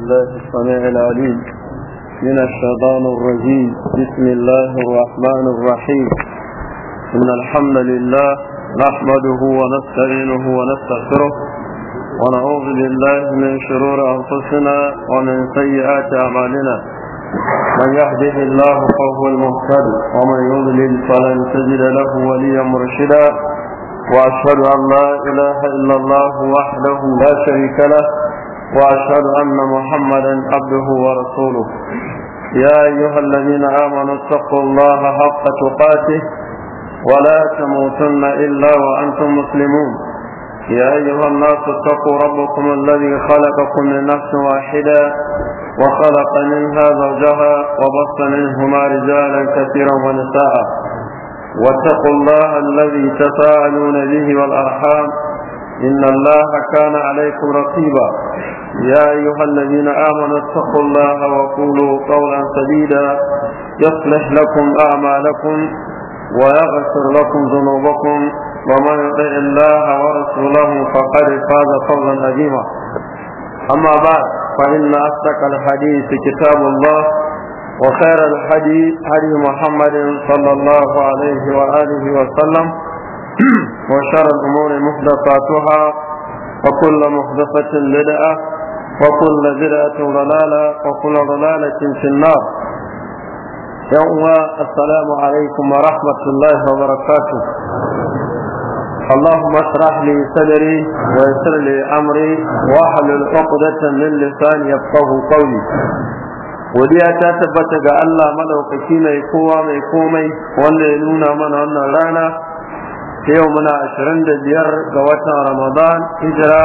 بالله السميع العليم من الشيطان الرجيم. بسم الله الرحمن الرحيم. إن الحمد لله نحمده ونستعينه ونستغفره ونعوذ بالله من شرور أنفسنا ومن سيئات أعمالنا. من يهده الله فهو المهتد ومن يضلل فلن تجد له وليا مرشدا. وأشهد أن لا إله إلا الله وحده لا شريك له وأشهد أن محمدا عبده ورسوله. يا أيها الذين آمنوا اتقوا الله حق تقاته ولا تموتن إلا وأنتم مسلمون. يا أيها الناس اتقوا ربكم الذي خلقكم من نفس واحدة وخلق منها زوجها وبث منهما رجالا كثيرا ونساء. واتقوا الله الذي تساءلون به والأرحام إن الله كان عليكم رقيبا. يا أيها الذين آمنوا اتقوا الله وقولوا قولا سديدا يصلح لكم أعمالكم ويغفر لكم ذنوبكم ومن يطع الله ورسوله فقد فاز فوزا عظيما. أما بعد فإن أصدق الحديث كتاب الله وخير الحديث هدي محمد صلى الله عليه وآله وسلم وشر الأمور محدثاتها وكل محدثة بدعة وكل بدعة ضلالة وكل ضلالة في النار. يوم السلام عليكم ورحمة الله وبركاته. اللهم اشرح لي صدري ويسر لي أمري واحلل عقدة من لساني يفقهوا قولي. godiya ta tabbata ga Allah madaukaki mai kowa mai komai wanda ya nuna mana wannan rana yau muna 25 ga watan Ramadan hijira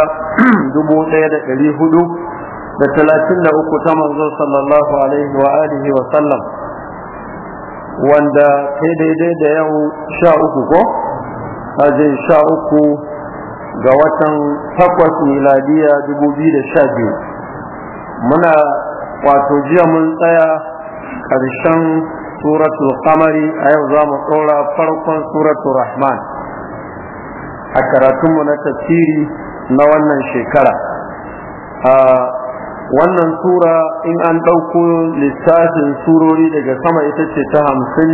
1433 ta manzo sallallahu alaihi wa alihi wa sallam, wanda kai daidai da yau 13 ko ajin 13 ga watan 8 miladiya 2012. muna wato jiya mun tsaya ƙarshen suratul qamari, a yau za mu ɗora farkon suratul rahman a karatunmu na tafsiri na wannan shekara. Wannan sura in an ɗauko lissafin surori daga sama ita ce ta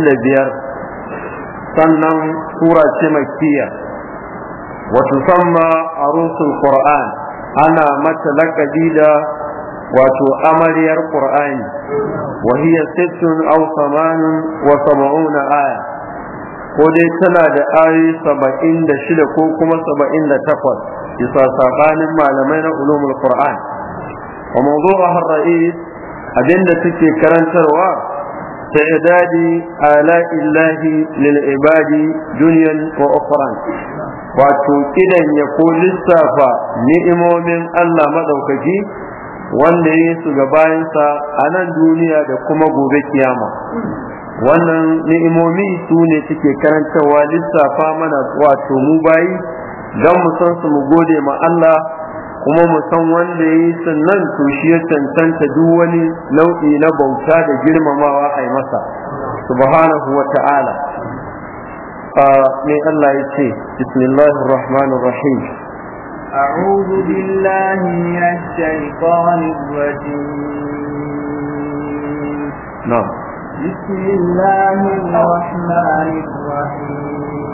55, sannan sura ce makkiya wato samma arusul qur'an, ana mata laƙabi da wato amariyar qur'ani, wa hiya 76 aya, ko dai tana da ayoyi 76 ko kuma 78 bisa sabanin malamai na ulumul qur'an. wa mawdu'uha ar-ra'is, abinda take karantarwa ta'idadi ala'illahi lil ibadi dunyan wa ukhran, wato kidan ya ko lissafa ni'imomin Allah madaukaki wanda ya su ga bayansa a nan duniya da kuma gobe kiyama. Wannan ni'imomi su ne suke karantarwa lissafa mana wato mu bayi don mu san su mu gode ma Allah, kuma mu san wanda ya yi sannan to shi ya cancanta duk wani nau'i na bauta da girmamawa a yi masa subhanahu wa ta'ala. mai Allah ya ce bismillahir rahmanir rahim. أعوذ بالله من الشيطان الرجيم. نعم. بسم الله الرحمن الرحيم.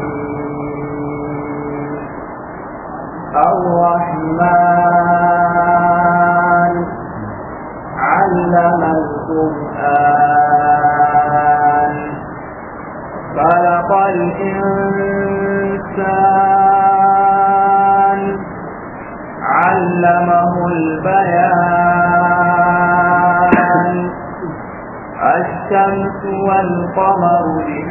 الرحمن علم القرآن خلق الإنسان علمه البيان الشمس والقمر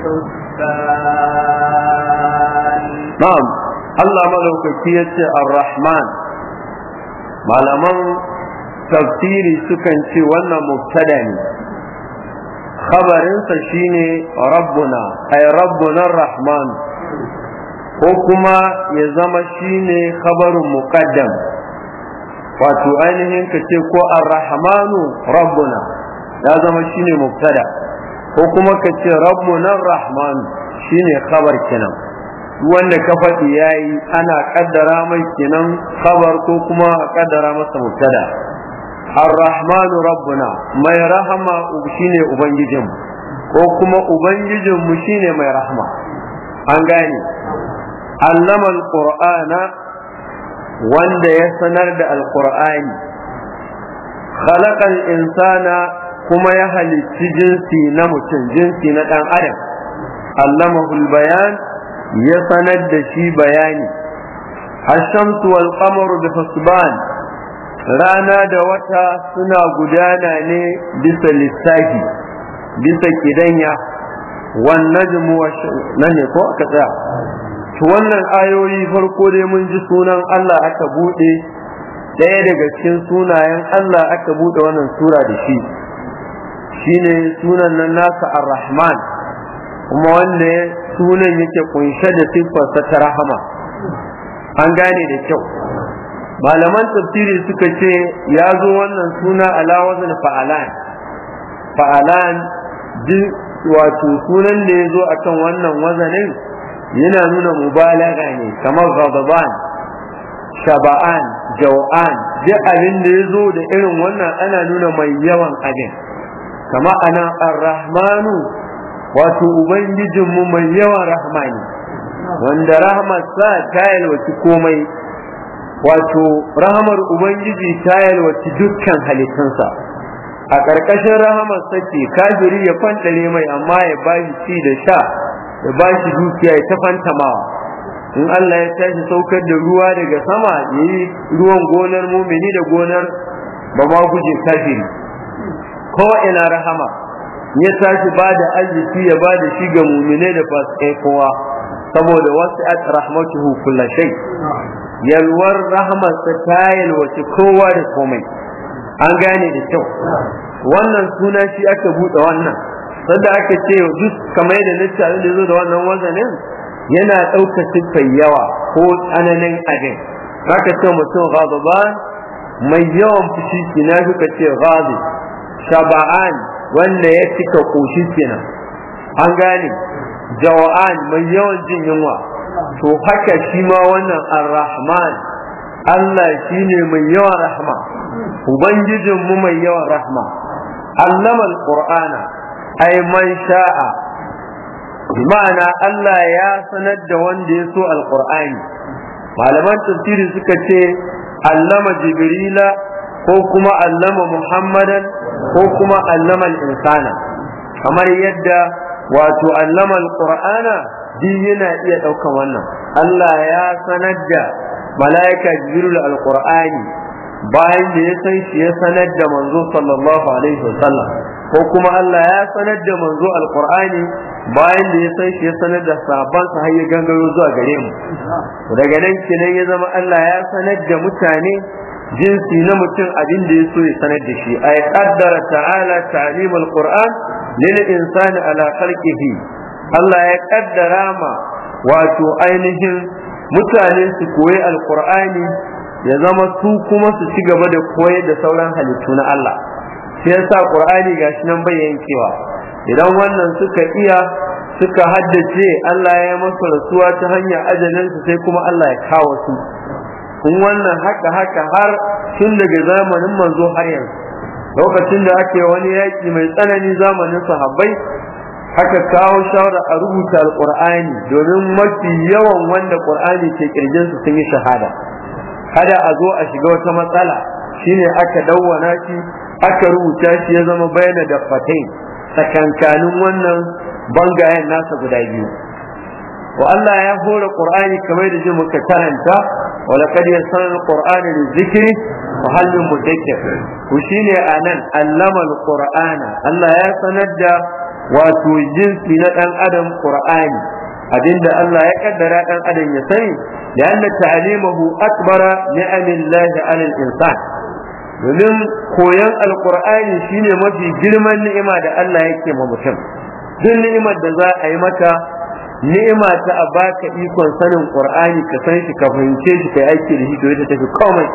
بحسبان. نعم. Allah madaukaki yace Ar-Rahman. Malaman tafsiri sukan ce wannan mubtada ne, khabarinsa shine Rabbuna, ay Rabbuna Ar-Rahman, ko kuma ya zama shine khabarun muqaddam, wato ainihin ka ce ko Ar-Rahmanu Rabbuna ya zama shine mubtada, ko kuma ka ce Rabbuna Ar-Rahman shine khabar kenan. wanda ka faɗi yayi ana kaddara mai kenan khabar ko kuma a kaddara masa mubtada. ar-rahmanu rabbuna mai rahama shine ubangijin ko kuma ubangijin mu shine mai rahama. an gane allama al-qur'ana wanda ya sanar da al-qur'ani khalaqa al-insana kuma ya halicci jinsi na mutum, jinsi na dan adam. allamahu al-bayan ya sanar da shi bayani. ash-shamsu wal qamaru bi husban rana da wata suna gudana ne bisa lissafi, bisa kidanya. wan najmu nan ne ko aka tsaya. to wannan ayoyi farko dai mun ji sunan Allah aka bude, daya daga cikin sunayen Allah aka bude wannan sura da shi, shine sunan nan nasa ar-rahman, kuma wanda sunan yake kunshe da siffarsa ta rahama. an gane da kyau. malaman tafsiri suka ce ya zo wannan suna ala wazn fa'alan wato sunan da ya zo akan wannan wazanin yana nuna mubalaga ne, kamar ghadaban, shaba'an, jaw'an, duk abin da ya zo da irin wannan ana nuna mai yawan abin. kama ana ar-rahmanu wato ubangijinmu mai yawan rahmani, wanda rahmarsa ta yalwaci komai, wato rahmar ubangiji ta yalwaci dukkan halittunsa. a ƙarƙashin rahamarsa ce kafiri ya fantare mai amma ya bashi ci da sha, ya bashi dukiya ya ta fantamawa. in Allah ya tashi saukar da ruwa daga sama, yayi ruwan gonar mumini da gonar ba ma guje kafiri, ko ina rahama. ya tashi ba da arziki ya ba da shi ga mumine da fasikai kowa, saboda wasi'at rahmatuhu kullu shay, yalwar rahmarsa ta yalwaci kowa da komai. an gane da kyau. wannan suna shi aka buɗe wannan, sanda aka ce duk kamar da nace abin da zo da wannan wazanin yana ɗaukar siffar yawa ko tsananin abin. haka ce mutum ghadaban mai yawan fushi kina suka ce ghadi, shaba'an wanda ya cika koshi kenan. an gane jawa'an mai yawan jin yunwa. to haka shi ma wannan ar-rahman, Allah shine mai yawan rahma, ubangijin mu mai yawan rahma. allama al-qur'ana ay man sha'a, bima'ana Allah ya sanar da wanda ya so al-qur'ani. malaman tafsiri suka ce allama jibrila ko kuma allama muhammadan ko kuma allama al-insana, kamar yadda wato allama al-qur'ana din yana iya daukan wannan. Allah ya sanar da malaika jibril al-qur'ani bayan da ya san shi ya sanar da manzo sallallahu alaihi wasallam, ko kuma Allah ya sanar da manzo al-qur'ani bayan da ya san shi ya sanar da sahabban sa har ya gangaro zuwa gare mu. daga nan kenan ya zama Allah ya sanar da mutane jinsi na mutum abin da ya so ya sanar da shi. ay qaddara ta'ala ta'lim al-qur'an lil insani ala khalqihi, Allah ya kaddara ma wato ainihin mutane su koyi al-qur'ani, ya zama su kuma su ci gaba da koyar da sauran halittu na Allah. sai yasa qur'ani gashi nan bai yankewa. idan wannan suka iya suka haddace, Allah ya masa rasuwa ta hanyar ajalinsu, sai kuma Allah ya kawo su. in wannan haka har tun daga zamanin manzo har yanzu, lokacin da ake wani yaki mai tsanani zamanin sahabbai, haka kawo shawara a rubuta alqur'ani, domin mafi yawan wanda qur'ani ke kirjin su sun yi shahada. kada a zo a shiga wata matsala, shine aka dawwana shi, aka rubuta shi, ya zama bayana da fatai tsakankanin wannan bangayen nasa guda biyu. wa Allah ya hore qur'ani kamar da ji muka karanta, wa laqad yassarna al-qur'ana lizikri wa hal min mudakkir. to shine anan allama al-qur'ana, Allah ya sanar da wato jinsi na dan adam qur'ani, abinda Allah ya kaddara dan adam ya sani, da anna ta'limahu akbara ni'amillahi 'ala al-insan. domin koyan alqur'ani shine mafi girman ni'ima da Allah yake ma mutum. duk ni'imar da za a yi mata, ni'ima ta a baka ikon sanin qur'ani, ka san shi, ka fahimce shi, kai aiki da shi, to ita tafi komai.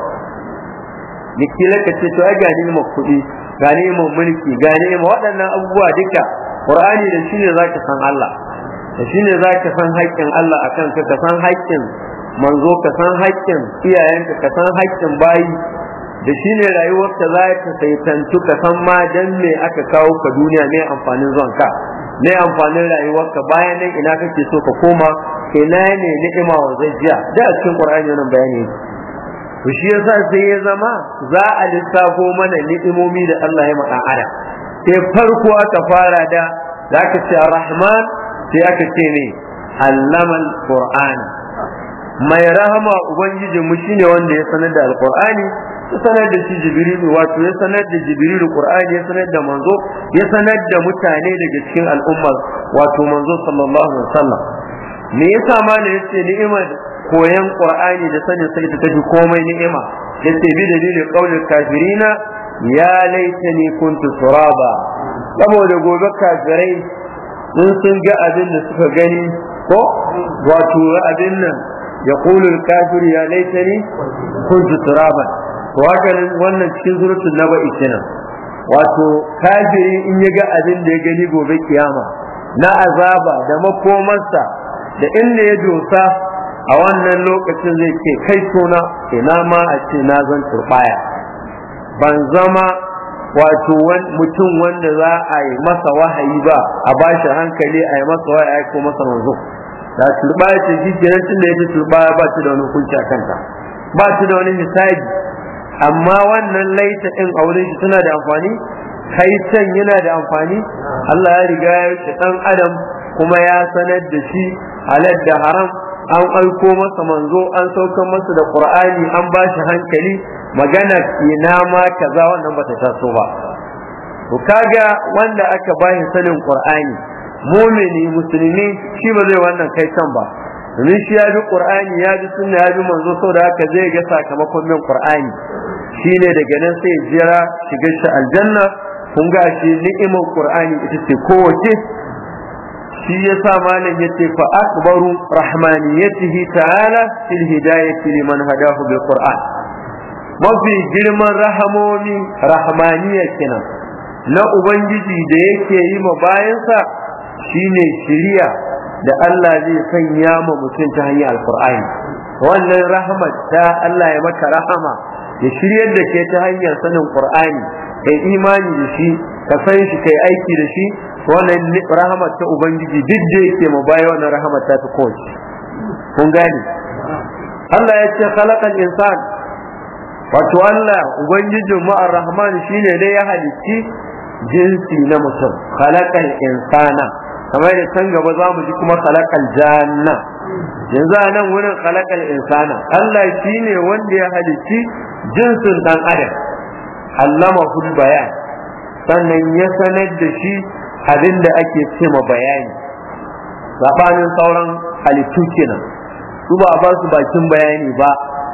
Nikila ka ce to ai ga ni'imar kuɗi, ga ni'imar mulki, ga ni'imar waɗannan abubuwa duka qur'ani da shine zaka san Allah, da shine zaka san haƙƙin Allah akan ka san haƙƙin manzo, ka san haƙƙin iyayenka, ka san haƙƙin bayi, da shine rayuwarka za ta saitantu ka san ma dan me aka kawo ka duniya, me amfanin zuwanka, me amfanin rayuwarka, bayan nan ina kake so ka koma, ina ne ni'ima wa zajiya da cikin Qur'ani wannan bayani. to shi yasa sai ya zama za a lissafo mana ni'imomi da Allah ya maka adam. sai farko aka fara da zaka ce Ar-Rahman, sai aka ce ne allama al-Qur'an. mai rahama ubangiji mu shine wanda ya sanar da al-Qur'ani, ya sanar da shi Jibril, wato ya sanar da Jibril Qur'ani, ya sanar da manzo, ya sanar da mutane daga cikin al'umma, wato manzo sallallahu alaihi wasallam. me yasa ma ne yace ni'imar koyan Qur'ani da sanin sai ta tafi komai ni'ima? yace bi dalilin qaulil kafirina ya laitani kuntu turaba. saboda gobe kafirai sun ga abin da suka gani ko wato abin nan yaqulu al-kafiru ya laitani kuntu turaban. to haka wannan cikin suratul naba'i kenan, wato kafiri in ya ga abin da ya gani gobe kiyama na azaba da makomarsa da inda ya dosa, a wannan lokacin zai ce kai tona ina ma a ce na zan turbaya, ban zama wato mutum wanda za a yi masa wahayi ba, a bashi hankali a yi masa wahayi ko masa manzo. da turbaya ce shi kenan, tun da yake turbaya ba ta da wani hukunci a kanta, ba ta da wani misali. amma wannan laita din auren shi tana da amfani, kai can yana da amfani. Allah ya riga ya yi dan adam kuma ya sanar da shi halal da haram, an aiko masa manzo, an saukar masa da Qur'ani, an ba shi hankali. magana ina ma kaza wannan bata taso ba. to kaga wanda aka bashi sanin Qur'ani, mu'mini musulmi, shi ba zai wannan kai can ba, domin shi ya bi Qur'ani, ya bi sunna, ya bi manzo, saboda haka zai ga sakamakon bin Qur'ani. shine daga nan sai jira shiga shi aljanna. kun ga shi ni'imar Qur'ani ita ce kowace. shi yasa malam yace fa akbaru rahmaniyatihi ta'ala fil hidayati liman hadahu bil Qur'an. mafi girman rahamomi rahmaniyya kenan na ubangiji da yake yi ma bayansa shine shiriya da Allah zai sanya ma mutum ta hanyar alqur'ani. wannan rahmat ta Allah ya maka rahama, ya shiryar da ke ta hanyar sanin Qur'ani, kai imani da shi, ka san shi, kai aiki da shi. wannan rahmat ta ubangiji duk da yake mu baya, wannan rahmat ta kowace. kun gane Allah ya ce khalaqal insan, wato Allah ubangijin mu ar-rahman shine dai ya halicci jinsi na mutum. khalaqal insana, kamar da can gaba za mu ji kuma khalaqal janna. yanzu a nan wurin khalaqal insana, Allah shine wanda ya halicci jinsin dan adam, allamahul bayan, sannan ya sanar da shi abin da ake ce ma bayani. sabanin sauran halittu kenan, su ba ba su bakin bayani ba.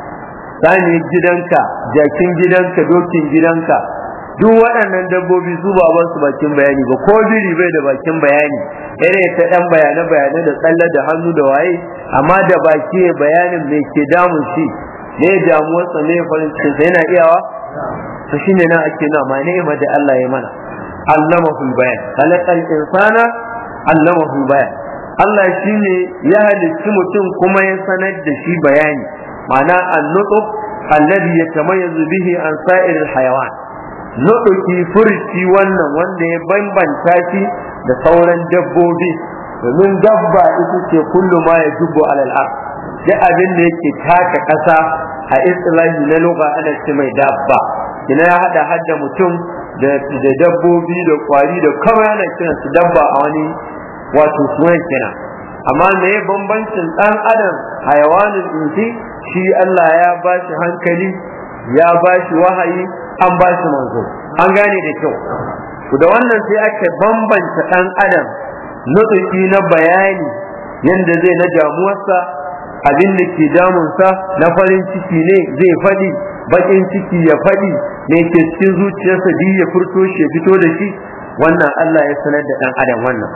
sani gidanka, jakin gidanka, dokin gidanka, duk waɗannan dabbobi su ba ba su bakin bayani ba. ko biri bai da bakin bayani, irin ta ɗan bayane da tsalle da hannu da waye, amma da baki bayanin mai ke damun shi, ne damuwarsa, ne farin cikinsa, yana iyawa. to shine nan ake na ma ni'ima da Allah ya mana. allamahul bayan, khalaqal insana allamahul bayan. Allah shine ya halicci mutum kuma ya sanar da shi bayani, ma'ana an-nutq alladhi yatamayyazu bihi an sa'iril hayawan. nutqi furci wannan wanda ya bambanta shi da sauran dabbobi, domin dabba ita ce kullu ma yajibu alal ard, da abin da yake taka kasa a islahi na lugha ana ce mai dabba. ina ya hada hadda mutum da dabbobi da kwari da kawai ana kiran su dabba a wani wato sunan kenan. amma me bambancin dan adam hayawanin insi, shi Allah ya ba shi hankali, ya ba shi wahayi, an ba shi manzo. an gane da kyau. da wannan sai aka bambanta dan adam nutsuki na bayani, yanda zai na damuwarsa, abin da ke damunsa na farin ciki ne zai faɗi, bakin ciki ya faɗi, me ke cikin zuciyarsa duk ya furto shi, ya fito da shi. wannan Allah ya sanar da dan adam wannan.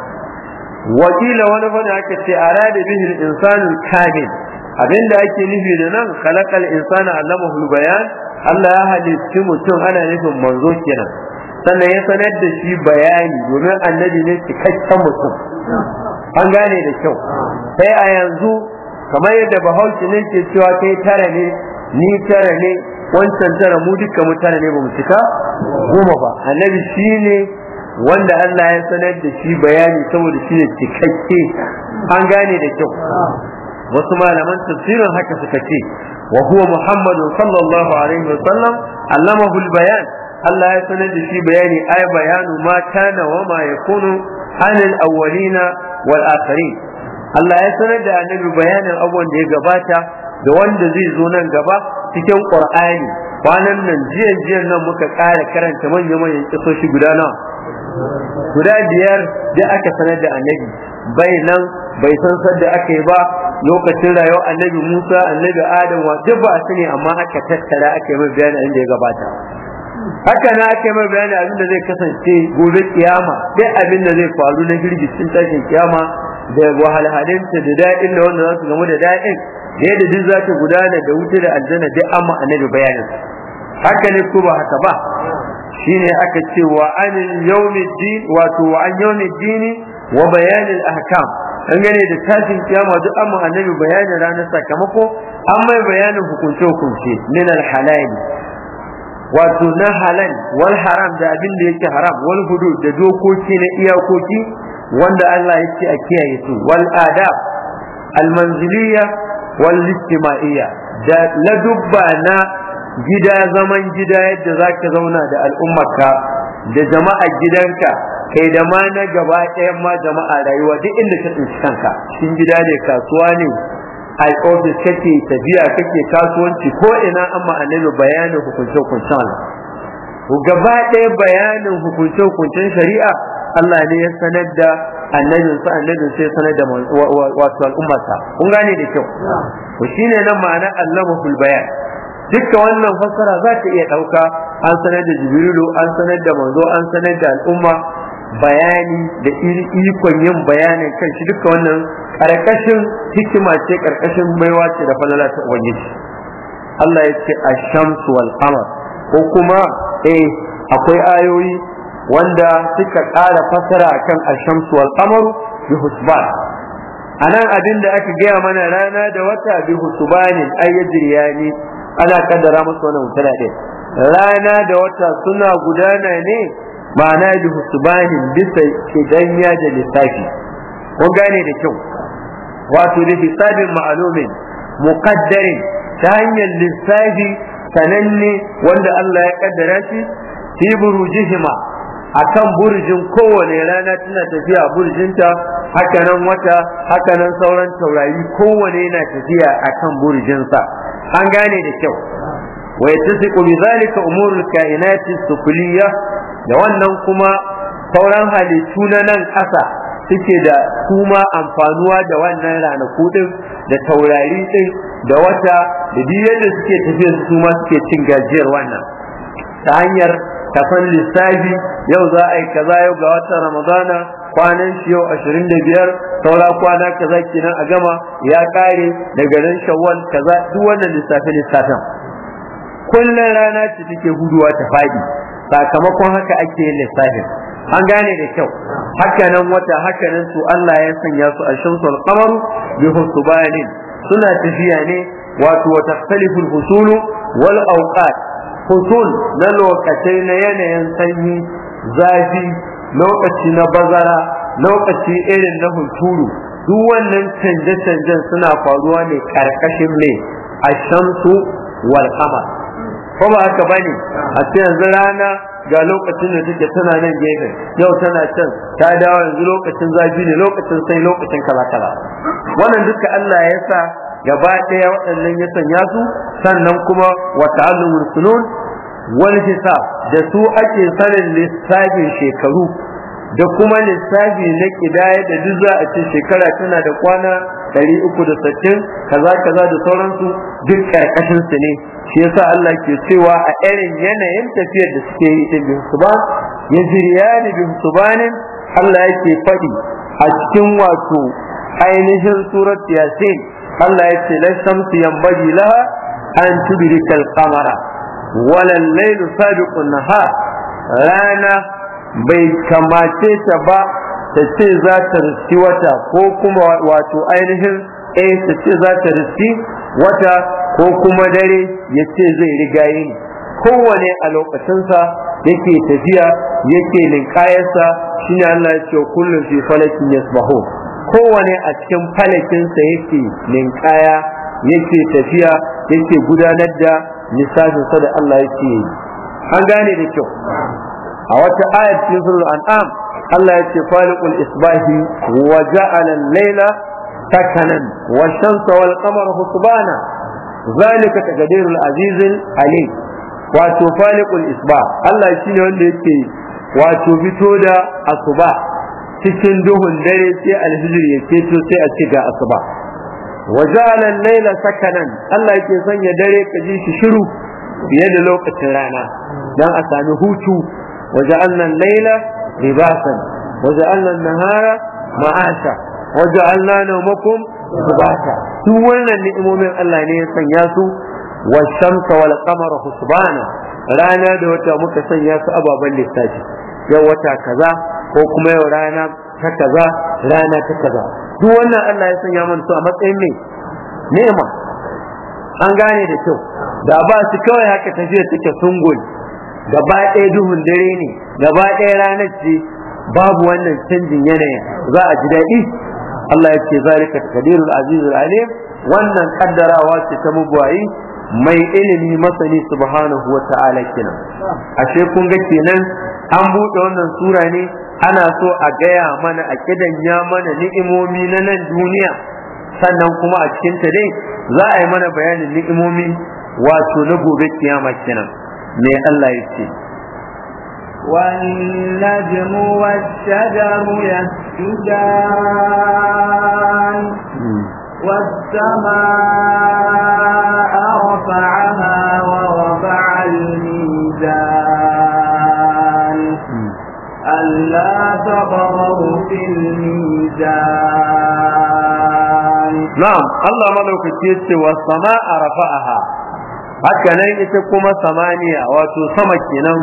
wakila wani fa da aka ce arada bihi al-insanu kamil, abinda ake nufi da nan khalaqal insana allamahu bayan, Allah ya halicci mutum, ana nufin manzo kenan, sannan ya sanar da shi bayani, domin annabi ne cikakken mutum. an gane da kyau. sai a yanzu kamar yadda Bahaushe ne ke cewa kai tara ne ni tara ne wancan tara mu duka mutane ne ba mu cika 10 ba. Annabi shine wanda Allah ya sanar da shi bayani saboda shi ne cikakke, an gane da kyau. Wasu malaman tafsirin haka suka ce wa huwa Muhammadu sallallahu alaihi wa sallam allamahu al-bayan, Allah ya sanar da shi bayani, ay bayanu ma kana wa ma yakunu anil awwalina wal akhirin. Allah ya sanar da annabi bayanin abubuwan da ya gabata da wanda zai zo nan gaba cikin Qur'ani. Kwanan nan jiyan nan muka ƙara karanta manyan kisoshi guda 5 da aka sanar da annabi, bai nan bai san sadda aka yi ba lokacin rayuwar annabi Musa, annabi Adam, wa duk ba su ne, amma aka tattara aka yi mai bayani inda ya gabata. Haka na aka yi mai bayani abin da zai kasance gobe kiyama, duk abin da zai faru na girgicin tashin kiyama da wahalhalinta da da'in da wanda za su gamu da da'in da yadda duk za ta gudana da wuta da aljanna duk amma annabi bayanin. Haka ne ko ba haka ba? Shine aka ce wa an yawmiddin, wato wa an yawmiddin wa bayanil ahkam, an gane da tashin kiyama duk amma annabi bayanin ranar sakamako, an mai bayanin hukunce min al-halal, wato na halal wal haram da abin da yake haram, wal hudud da dokoki na iyakoki wanda Allah ya ce a kiyaye su, wal adab al manziliyya wal ijtima'iyya, da ladubba na gida, zaman gida yadda zaka zauna da al'ummarka da jama'a gidanka, kai da ma na gaba ɗayan ma jama'a rayuwa duk inda ka tsinci kanka, cikin gida ne, kasuwa ne, a ofis kake, tafiya kake, kasuwanci, ko ina amma annabi bayanin hukunce-hukuncen Allah. Gaba ɗaya bayanin hukunce-hukuncen shari'a Allah ne ya sanar da annabin sai sanar da wato al'ummarsa. Kun gane da kyau? To shine nan ma'ana Allahul bayan. Dukkan wannan fassara za ta iya ɗauka, an sanar da Jibrilu, an sanar da manzo, an sanar da al'umma bayani da ikon yin bayanin kan shi. Duka wannan karkashin hikima ce, karkashin baiwa ce da falala ta Ubangiji. Allah ya ce ash-shamsu wal qamar, ko kuma akwai ayoyi wanda suka ƙara fasara akan ash-shamsu wal qamar bi husban. Anan abin da aka gaya mana rana da wata bi husbanin ayyajriyani, ana kaddara musu wannan wutar din. Rana da wata suna gudana ne ma'ana bi husbanin bisa kidanya da lissafi. Kun gane da kyau, wato da hisabin ma'lumin muqaddarin, ta hanyar lissafi sananne wanda Allah ya kaddara shi, fi burujihima, akan burjin kowane rana tana tafiya burjinta, haka nan wata, haka nan sauran taurari kowane yana tafiya akan burjinsa. An gane da kyau. Wa yattasiqu bi zalika umurul kainati sufliyya, da wannan kuma sauran halittu na nan ƙasa suke da kuma amfanuwa da wannan ranaku din, da taurari din, da wata, da duk yadda suke tafiya su ma suke cin gajiyar wannan ta hanyar kafan lissafi. Yau za a yi kaza, yau ga watan Ramadana, kwanan shi yau 25, saura kwana kaza kenan a gama, ya kare daga ran Shawwal kaza, duk wannan lissafin kullun rana ce take huduwa ta fadi, sakamakon haka ake yin lissafin. An gane da kyau. Haka nan wata, haka nan su Allah ya sanya su ash-shamsu wal qamaru bi husbanin, suna tafiya ne, wato wa takhtalifu al-husul wal awqat, husul na lokacin na yanayin sanyi, zafi, lokaci na bazara, lokaci irin na hunturu, duk wannan canje-canjen suna faruwa ne karkashin mai ash-shamsu wal qamar. Ko ba haka bane? A ce yanzu rana ga lokacin da take tana nan gefe, yau tana can, ta dawo yanzu lokacin zafi ne, lokacin sai lokacin kala-kala. Wannan duka Allah ya sa gaba ɗaya waɗannan ya sanya su, sannan kuma wa ta'allumul funun wal hisab, da su ake sanin lissafin shekaru da kuma lissafi na kidaya, da duk za a ce shekara tana da kwana 360 kaza da sauransu, duk karkashin su ne. Shi yasa Allah ke cewa a irin yanayin tafiyar da suke yi din bin suban, yajriyani bin subanin, Allah yake faɗi a cikin wato ainihin surat Yasin. Allah ya ce la shamsu yanbaghi laha an tudrika al-qamara wala al-laylu sabiqu an-nahar, rana bai kamace ta ba ta ce za ta riski wata, ko kuma wato ainihin ta ce za ta riski wata ko kuma dare ya ce zai riga yini, kowane a lokacinsa yake tafiya yake linkayarsa. shine Allah ya ce kullum fi falakin yasbahu, kowane a cikin falakinsa yake linkaya yake tafiya yake gudanar da lissafinsa da Allah yake yi. An gane da kyau. A wata ayat cikin suratul an'am Allah ya ce faliqul isbahi wa ja'ala al-layla sakanan wa shamsa wal qamara husbana zalika taqdirul azizil alim. Wato faliqul isbah Allah shine wanda yake wato fito da asuba cikin duhun dare sai alhijr ya keto sai a ci ga asuba. wa ja'ala al-layla sakanan Allah yake sanya dare ka ji shi shiru fiye da lokacin rana dan a sami hutu. wa ja'alna al-layla libasan wa ja'alna an-nahara ma'asha wa ja'alna nawmakum subata. duk wannan ni'imomin Allah ne ya sanya su. wa shamsa wal qamara husbana, rana da wata muka sanya su ababan lissafi. yau wata kaza ko kuma yau rana ta kaza rana ta kaza, duk wannan Allah ya sanya mana su a matsayin ne ni'ima. an gane da kyau. da ba su kawai haka tafiya take sungul, gaba ɗaya duhun dare ne, gaba ɗaya ranar ce, babu wannan canjin yanayin, za a ji daɗi. Allah ya ce zalika taqdirul azizul alim, wannan kaddarawa ce ta mugwayi mai ilimi masani subhanahu wa ta'ala kenan. ashe kun ga kenan an buɗe wannan sura ne ana so a gaya mana a kidanya mana ni'imomi na nan duniya, sannan kuma a cikin ta dai za a yi mana bayanin ni'imomi wato na gobe kiyama kenan. me Allah ya ce والنجم والشجر يسجدان والسماء رفعها ووضع الميزان ألا تطغوا في الميزان. نعم الله ملوك كيس والسماء رفعها، هكذا يتكما ثمانية وتسمكنا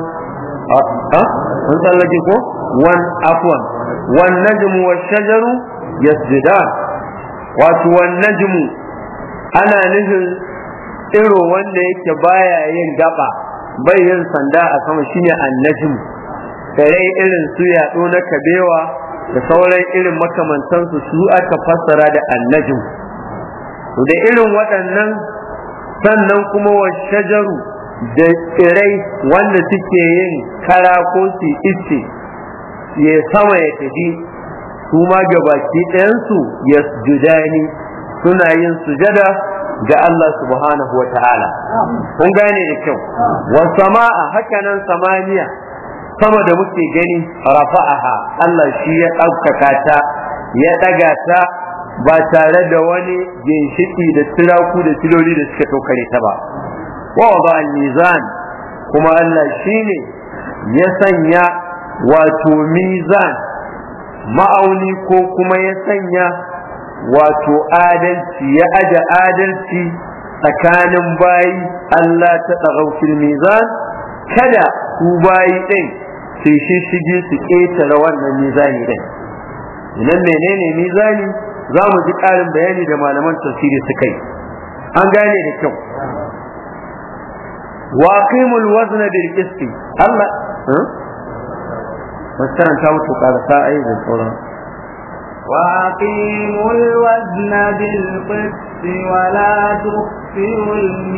نسألك عفوا والنجم والشجر يسجدان. والنجم ana nufin iro wanda yake baya yin gaba bai yin sanda a sama shine annajm. sai irin su yaɗo na kabewa da sauran irin makamantansu su aka fassara da annajm. to da irin waɗannan, sannan kuma wa shajaru da tsirai wanda suke yin kara ko su ice ya sama ya tafi, su ma gabaki ɗayansu ya sujudani suna yin sujada ga Allah subhanahu wa ta'ala. kun gane da kyau. wa sama'a, hakanan samaniya sama da muke gani, rafa'aha Allah shi ya ɗaukaka ta ya ɗaga ta ba tare da wani ginshiki da tiraku da tiloli da suka tokare ta ba. wa wada al-mizan, kuma Allah shine ya sanya wato mizan ma'auni ko kuma ya sanya wato adalci, ya aje adalci tsakanin bayi. Allah ta tsagau fil mizan, kada su bayi din su shishige su ƙetare wannan mizani din. idan menene mizani za mu ji ƙarin bayani da malaman tafsiri suka yi. an gane da kyau. wa aqimul wazna bil qisti, Allah مثلا تاوتو قال سائل القرآن وأقيموا الوزن بالقسط ولا تخسروا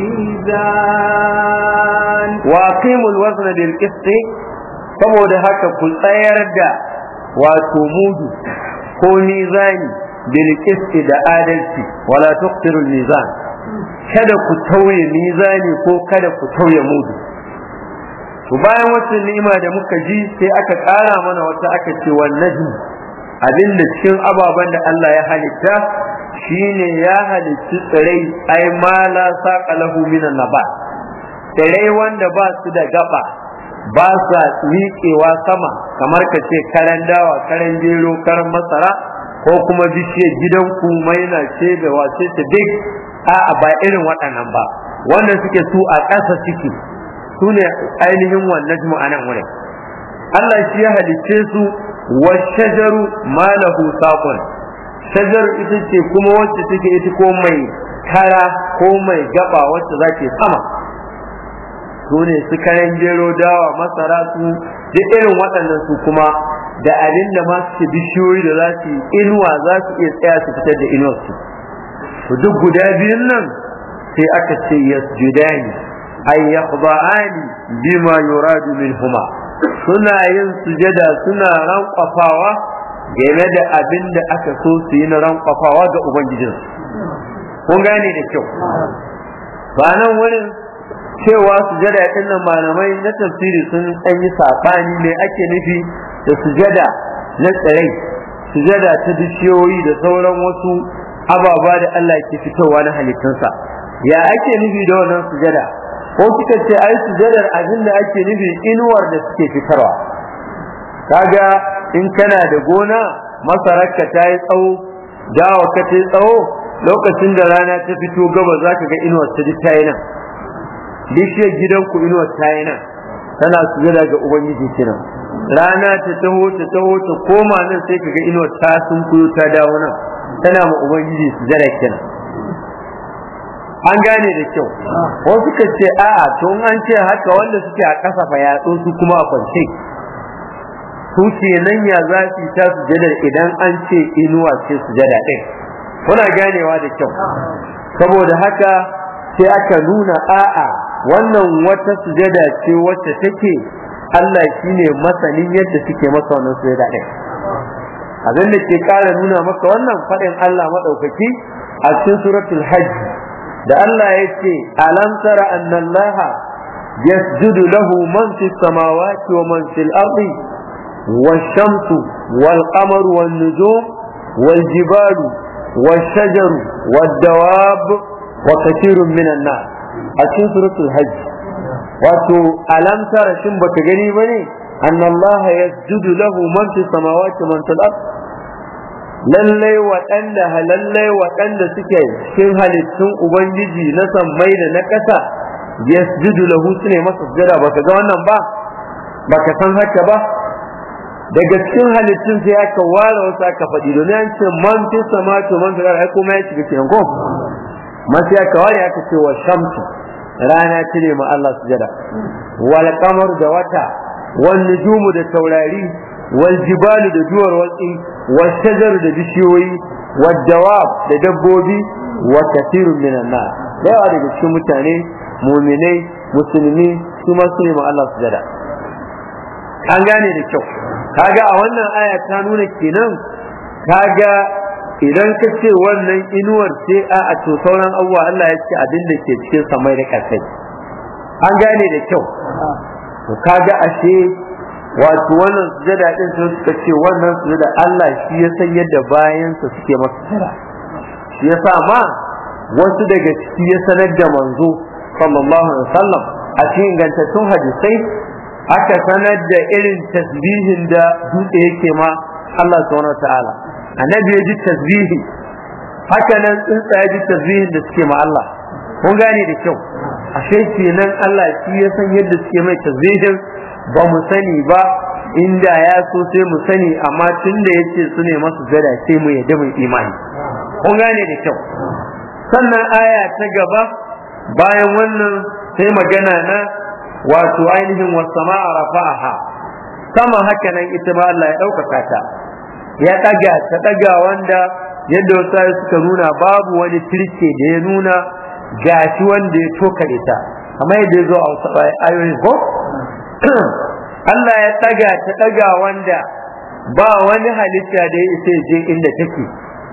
الميزان. وأقيموا الوزن بالقسط، saboda haka ku tsayar da wato mudu ko mizani bil qisti da adalci, wala tuqtiru al mizan, kada ku tauye mizani ko kada ku tauye mudu. to bayan wata ni'ima da muka ji sai aka ƙara mana wata, aka ce wan najm, abinda cikin ababen da Allah ya halitta shine ya halitta tsirai, ai ma la saqa lahu minan nabat, tsirai wanda ba su da gaba, ba sa miƙewa sama kamar ka ce karan dawa, karan gero, karan masara, ko kuma bishiyar gidanku maina ce da wace ta duk a'a ba irin waɗannan ba, wanda suke su a ƙasa suke, su ne ainihin wannan jumu'anan wurin. Allah shi ya halicce su. wa shajaru ma lahu saqun, shajar ita ce kuma wacce take ita ko mai kara ko mai gaba wacce zake sama, su ne su karen gero, dawa, masara, su duk irin waɗannan su kuma da abin da ma su bishiyoyi da za su inuwa za su iya tsaya su fitar da inuwar su. To duk guda biyun nan sai aka ce yasjudani ay yakhda'ani bima yuradu minhuma, suna yin sujada suna rankwafawa game da abin da aka so su yi na rankwafawa ga ubangijinsu. Kun gane da kyau ba nan wurin cewa sujada din nan malamai na tafsiri sun dan yi sabani ne ake nufi da sujada na tsirai, sujada ta bishiyoyi da sauran wasu ababa da Allah ke fitowa na halittunsa. Ya ake nufi da wannan sujada? Ko kika ce ai sujadar abin da ake nufi inuwar da suke fitarwa. Kaga in kana da gona masararka ta yi tsawo, dawa ka ta yi tsawo, lokacin da rana ta fito gaba za ka ga inuwar ta duk ta yi nan, bishiyar gidanku inuwar ta yi nan, tana sujada ga ubangiji kenan. Rana ta taho ta koma nan sai ka ga inuwar ta sun kuyo ta dawo nan, tana ma ubangiji sujada kenan. An gane da kyau. Wasu suka ce a'a to an ce haka wanda suke a ƙasa fa yatsu su kuma a kwance, su kenan ya za su ta sujada idan an ce inuwa ce sujada ɗin. Kuna ganewa da kyau. Saboda haka sai aka nuna a'a wannan wata sujada ce wacce take Allah shine masanin yadda suke masa wannan sujada ɗin. Abin da ke ƙara nuna maka wannan faɗin Allah maɗaukaki a cikin suratul Hajj da Allah ya ce alam tara anna Allah yasjudu lahu man fis samawati wa man fil ardi wash-shamsu wal-qamaru wan-nujum wal-jibalu wash-shajaru wad-dawab wa kathirun minan nas. A cikin suratul Hajj wato alam tara shin baka gani bane anna Allah yasjudu lahu man fis samawati wa man fil ardi, lallai waɗanda suke cikin halittun ubangiji na sammai da na ƙasa yasjudu lahu sune masa sujada. Baka ga wannan ba, baka san haka ba. Daga cikin halittun sai aka ware wasu aka faɗi domin an ce man fi samatu man fi ai kuma ya shiga cikin ko man sai aka ware aka ce wa shamsu rana ce ne ma Allah sujada, wal qamar da wata, wal nujumu da taurari, wal jibalu da duwar watsi, wal shajaru da bishiyoyi, wal dawab da dabbobi, wa kathirun minan nas. Yawa daga cikin mutane mu'minai musulmi su ma su ne ma Allah sujada. An gane da kyau. Kaga a wannan aya ta nuna kenan kaga idan ka ce wannan inuwar ce a to sauran abubuwa Allah ya ce abin da ke cikin samai da ƙasai. An gane da kyau. To kaga ashe wato wannan sujada din sun suka ce wannan sujada Allah shi ya san yadda bayansa suke masa sujada. Shi yasa ma wasu daga ciki ya sanar da manzo sallallahu alaihi wasallam a cikin ingantattun hadisai aka sanar da irin tasbihin da dutse yake ma Allah subhanahu wataala. Annabi ya ji tasbihi, haka nan tsuntsaye ji tasbihin da suke ma Allah. Kun gane da kyau. Ashe kenan Allah shi ya san yadda suke mai tasbihin, ba mu sani ba, inda ya so sai mu sani, amma tun da yace su ne masu gada sai mu yadda mu imani. Kun gane da kyau. Sannan aya ta gaba bayan wannan sai magana na wato ainihin was-sama'a rafa'aha, sama haka nan ita ma Allah ya ɗaukaka ta, ya ɗaga wanda yadda wasu suka nuna babu wani tirke da ya nuna gashi wanda ya tokare ta, kamar yadda ya zo a wasu ayoyin ko Allah ya ɗaga wanda ba wani halitta da ya isa je inda take.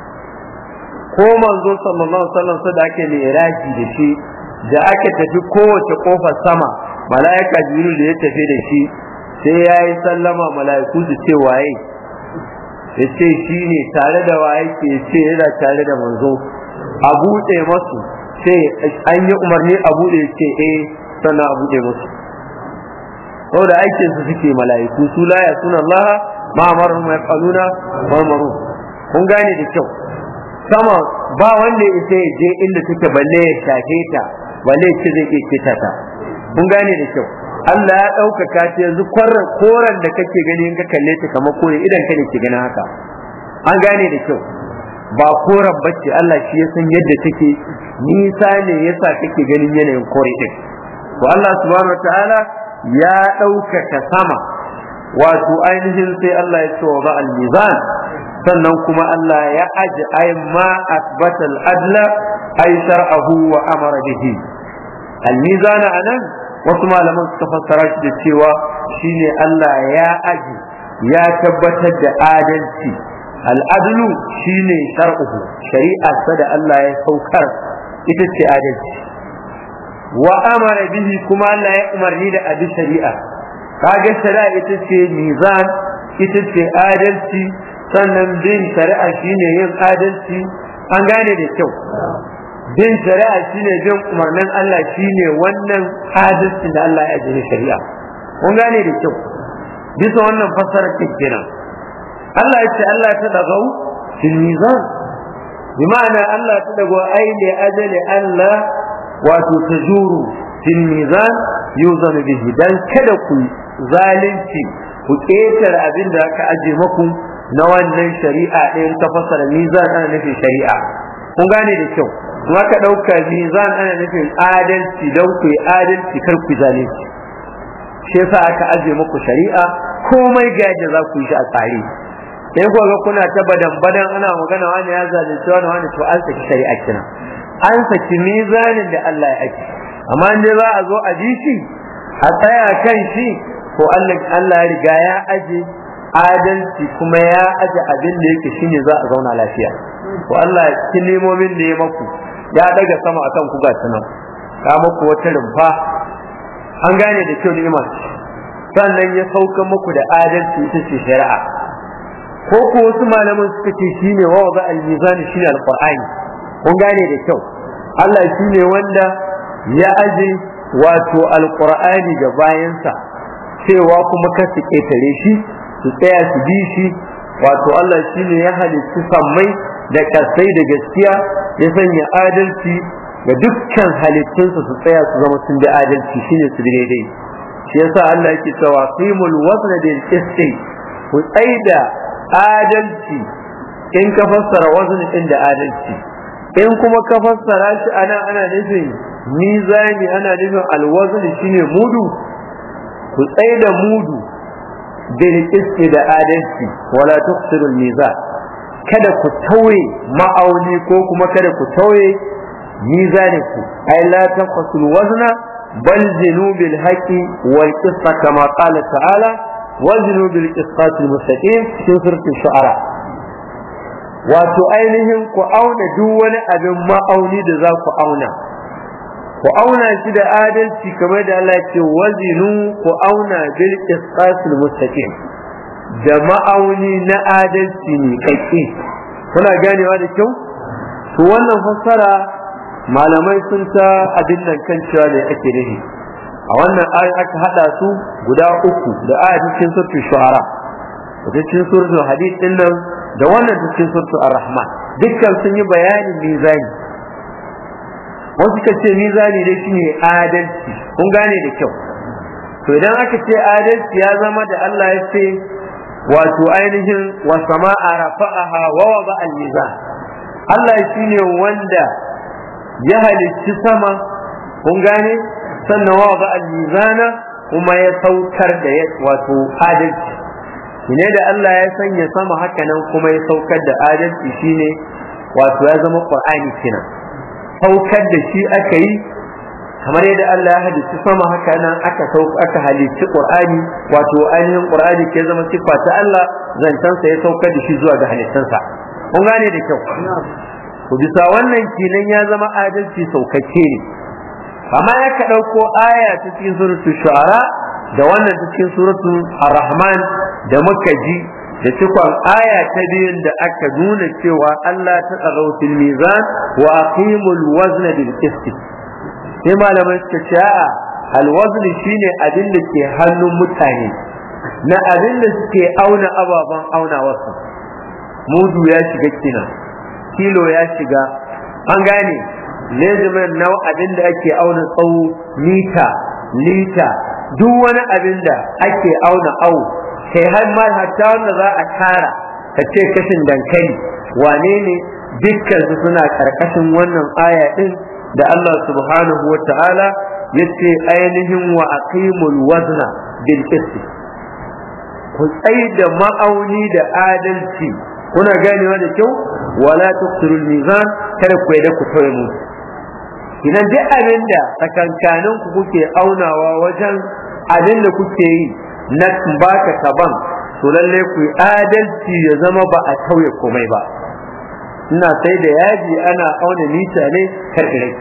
Ko manzo sallallahu alaihi wasallam da ake mi'raji da shi, da ake tafi kowace kofar sama, mala'ika Jibril da ya tafi da shi sai yayi sallama, mala'iku su ce waye, ya ce shi ne tare da waye, ke ce yana tare da manzo, a buɗe masu, sai an yi umarni a buɗe, ce sannan a buɗe masu. Saboda aikin su suke mala'iku, su la ya suna Allah ma amaru ma yaqaluna ma amaru. Kun gane da kyau. Sama ba wanda ya je inda take balle ya shafe ta, balle ce zai iya kita ta. Kun gane da kyau. Allah ya ɗaukaka ta yanzu koran da kake gani in ka kalle ta kamar kore idan ka ne ke ganin haka. An gane da kyau. ba koran bace Allah shi ya san yadda take, nisa ne yasa kake ganin yanayin kore din. to Allah subhanahu wataala ya ɗaukaka sama, wato ainihin sai Allah ya ce wa ba'al mizan, sannan kuma Allah ya aji ay ma asbata al-adla ay shar'ahu wa amara bihi. al-mizan anan wasu malaman suka fassara shi da cewa shine Allah ya aji ya tabbatar da adalci. al-adlu shine shar'uhu, shari'a da Allah ya saukar ita ce adalci. wa amara bihi kuma Allah ya umarni da abi shari'a. kaga shari'a ita ce mizan, ita ce adalci, sannan bin shari'a shine yin adalci. an gane da kyau, bin shari'a shine bin umarnin Allah, shine wannan adalci da Allah ya ajiye shari'a. kun gane da kyau, bisa wannan fassarar kenan. Allah ya ce Allah ta dagau fil mizan, bi ma'ana Allah ta dago aile ajali Allah wato tajuru fil mizan yuzan bihi, dan kada ku zalunci ku ƙetare abin da aka aje maku na wannan shari'a ɗin ta fassara mizan ana nufin shari'a. kun gane da kyau, kuma ka ɗauka mizan ana nufin adalci, don ku yi adalci kar ku zalunci. shi yasa aka aje maku shari'a, komai ga yadda za ku yi shi a tsare. sai ku ga kuna ta badan ana magana wani ya zalunci wani to an saki shari'a kina, an saki mizanin da Allah ya aje. amma in dai za a zo a ji shi a tsaya kan shi, ko Allah ya riga ya aje adalci, kuma ya aje abin da yake shine za a zauna lafiya. ko Allah cikin nemomin da ya maku ya daga sama akan ku ga tunan ka maku wata rumfa, an gane da kyau ni'ima, sannan ya sauka muku da adalci ita ce shari'a. ko wasu malaman suka ce shine wa za al-mizan shine al-Qur'ani. kun gane da kyau, Allah shine wanda ya aje wato al-Qur'ani ga bayansa, cewa kuma ka su ketare shi su tsaya su bi shi. wato Allah shine ya halicci sammai da kasai da gaskiya, ya sanya adalci ga dukkan halittunsa su tsaya su zama sun bi adalci, shine su bi daidai. shi yasa Allah yake cewa qimul wazna bil qisti, ku tsaida adalci. in ka fassara wazn din da adalci, in kuma ka fassara shi ana nufin mizani, ana nufin alwazn shine mudu. ku tsaida mudu bil qisti da adalci, wala tuqsiru al mizan, kada ku tauye ma'auni ko kuma kada ku tauye mizanin ku. ay la tanqusul wazna bal zinu bil haqqi wal qista kama qala ta'ala wazinu bil qisati mustaqim fi suratul shu'ara. wato ainihin ku auna duk wani abin ma'auni da za ku auna shi da adalci, kamar da Allah ya ce wazinu, ku auna bil qisati mustaqim, da ma'auni na adalci ne kake. kuna ganewa da kyau? to wannan fassara malamai sun ta abin nan kan cewa da ake nufi. a wannan ayi aka hada su guda uku, da ayatin cikin suratul shu'ara, da cikin suratul hadid din nan, da wannan cikin suratul ar-rahman, dukkan sun yi bayanin mizani. wasu suka ce mizani dai shine adalci. kun gane da kyau? to idan aka ce adalci ya zama da Allah ya ce wato ainihin wa sama'a rafa'aha wa wada al-mizan, Allah shine wanda ya halicci sama, kun gane, sannan wa wada al-mizana, kuma ya saukar da wato adalci. shine da Allah ya sanya sama haka nan kuma ya saukar da adalci, shine wato ya zama Qur'ani kenan. saukar da shi aka yi, kamar yadda Allah ya halicci sama haka nan aka halicci Qur'ani, wato ainihin Qur'ani ke zama sifa ta Allah, zancansa ya saukar da shi zuwa ga halittansa. kun gane da kyau? ku bisa wannan kinan ya zama adalci saukakke ne. amma ya ka dauko aya ta cikin suratul shu'ara da wannan ta cikin suratul ar-rahman da muka ji, da cikon aya ta biyun da aka nuna cewa Allah ta tsagau fil mizan wa aqimul wazna bil qist, sai malamai suka ce a'a, alwazn shine abin da ke hannun mutane, na abin da suke auna ababen auna wasu. mudu ya shiga kina, kilo ya shiga, an gane, measurement na abin da ake auna tsawo, mita, lita, duk wani abin da ake auna awo, kai har ma hatta wanda za a tara ka ce kashin dankali wane ne dukkan su suna karkashin wannan aya din da Allah subhanahu wa ta'ala yace ainihin wa aqimul wazna bil qist, ku tsaida ma'auni da adalci, kuna ganewa da kyau, wala tuqtirul mizan, kada ku yadda ku tauye mu. Idan duk abin da tsakankanin ku kuke aunawa wajen abin da kuke yi na baka kaban, to lalle ku yi adalci ya zama ba a tauye komai ba. Ina sai da yaji ana auna mita ne karkirai,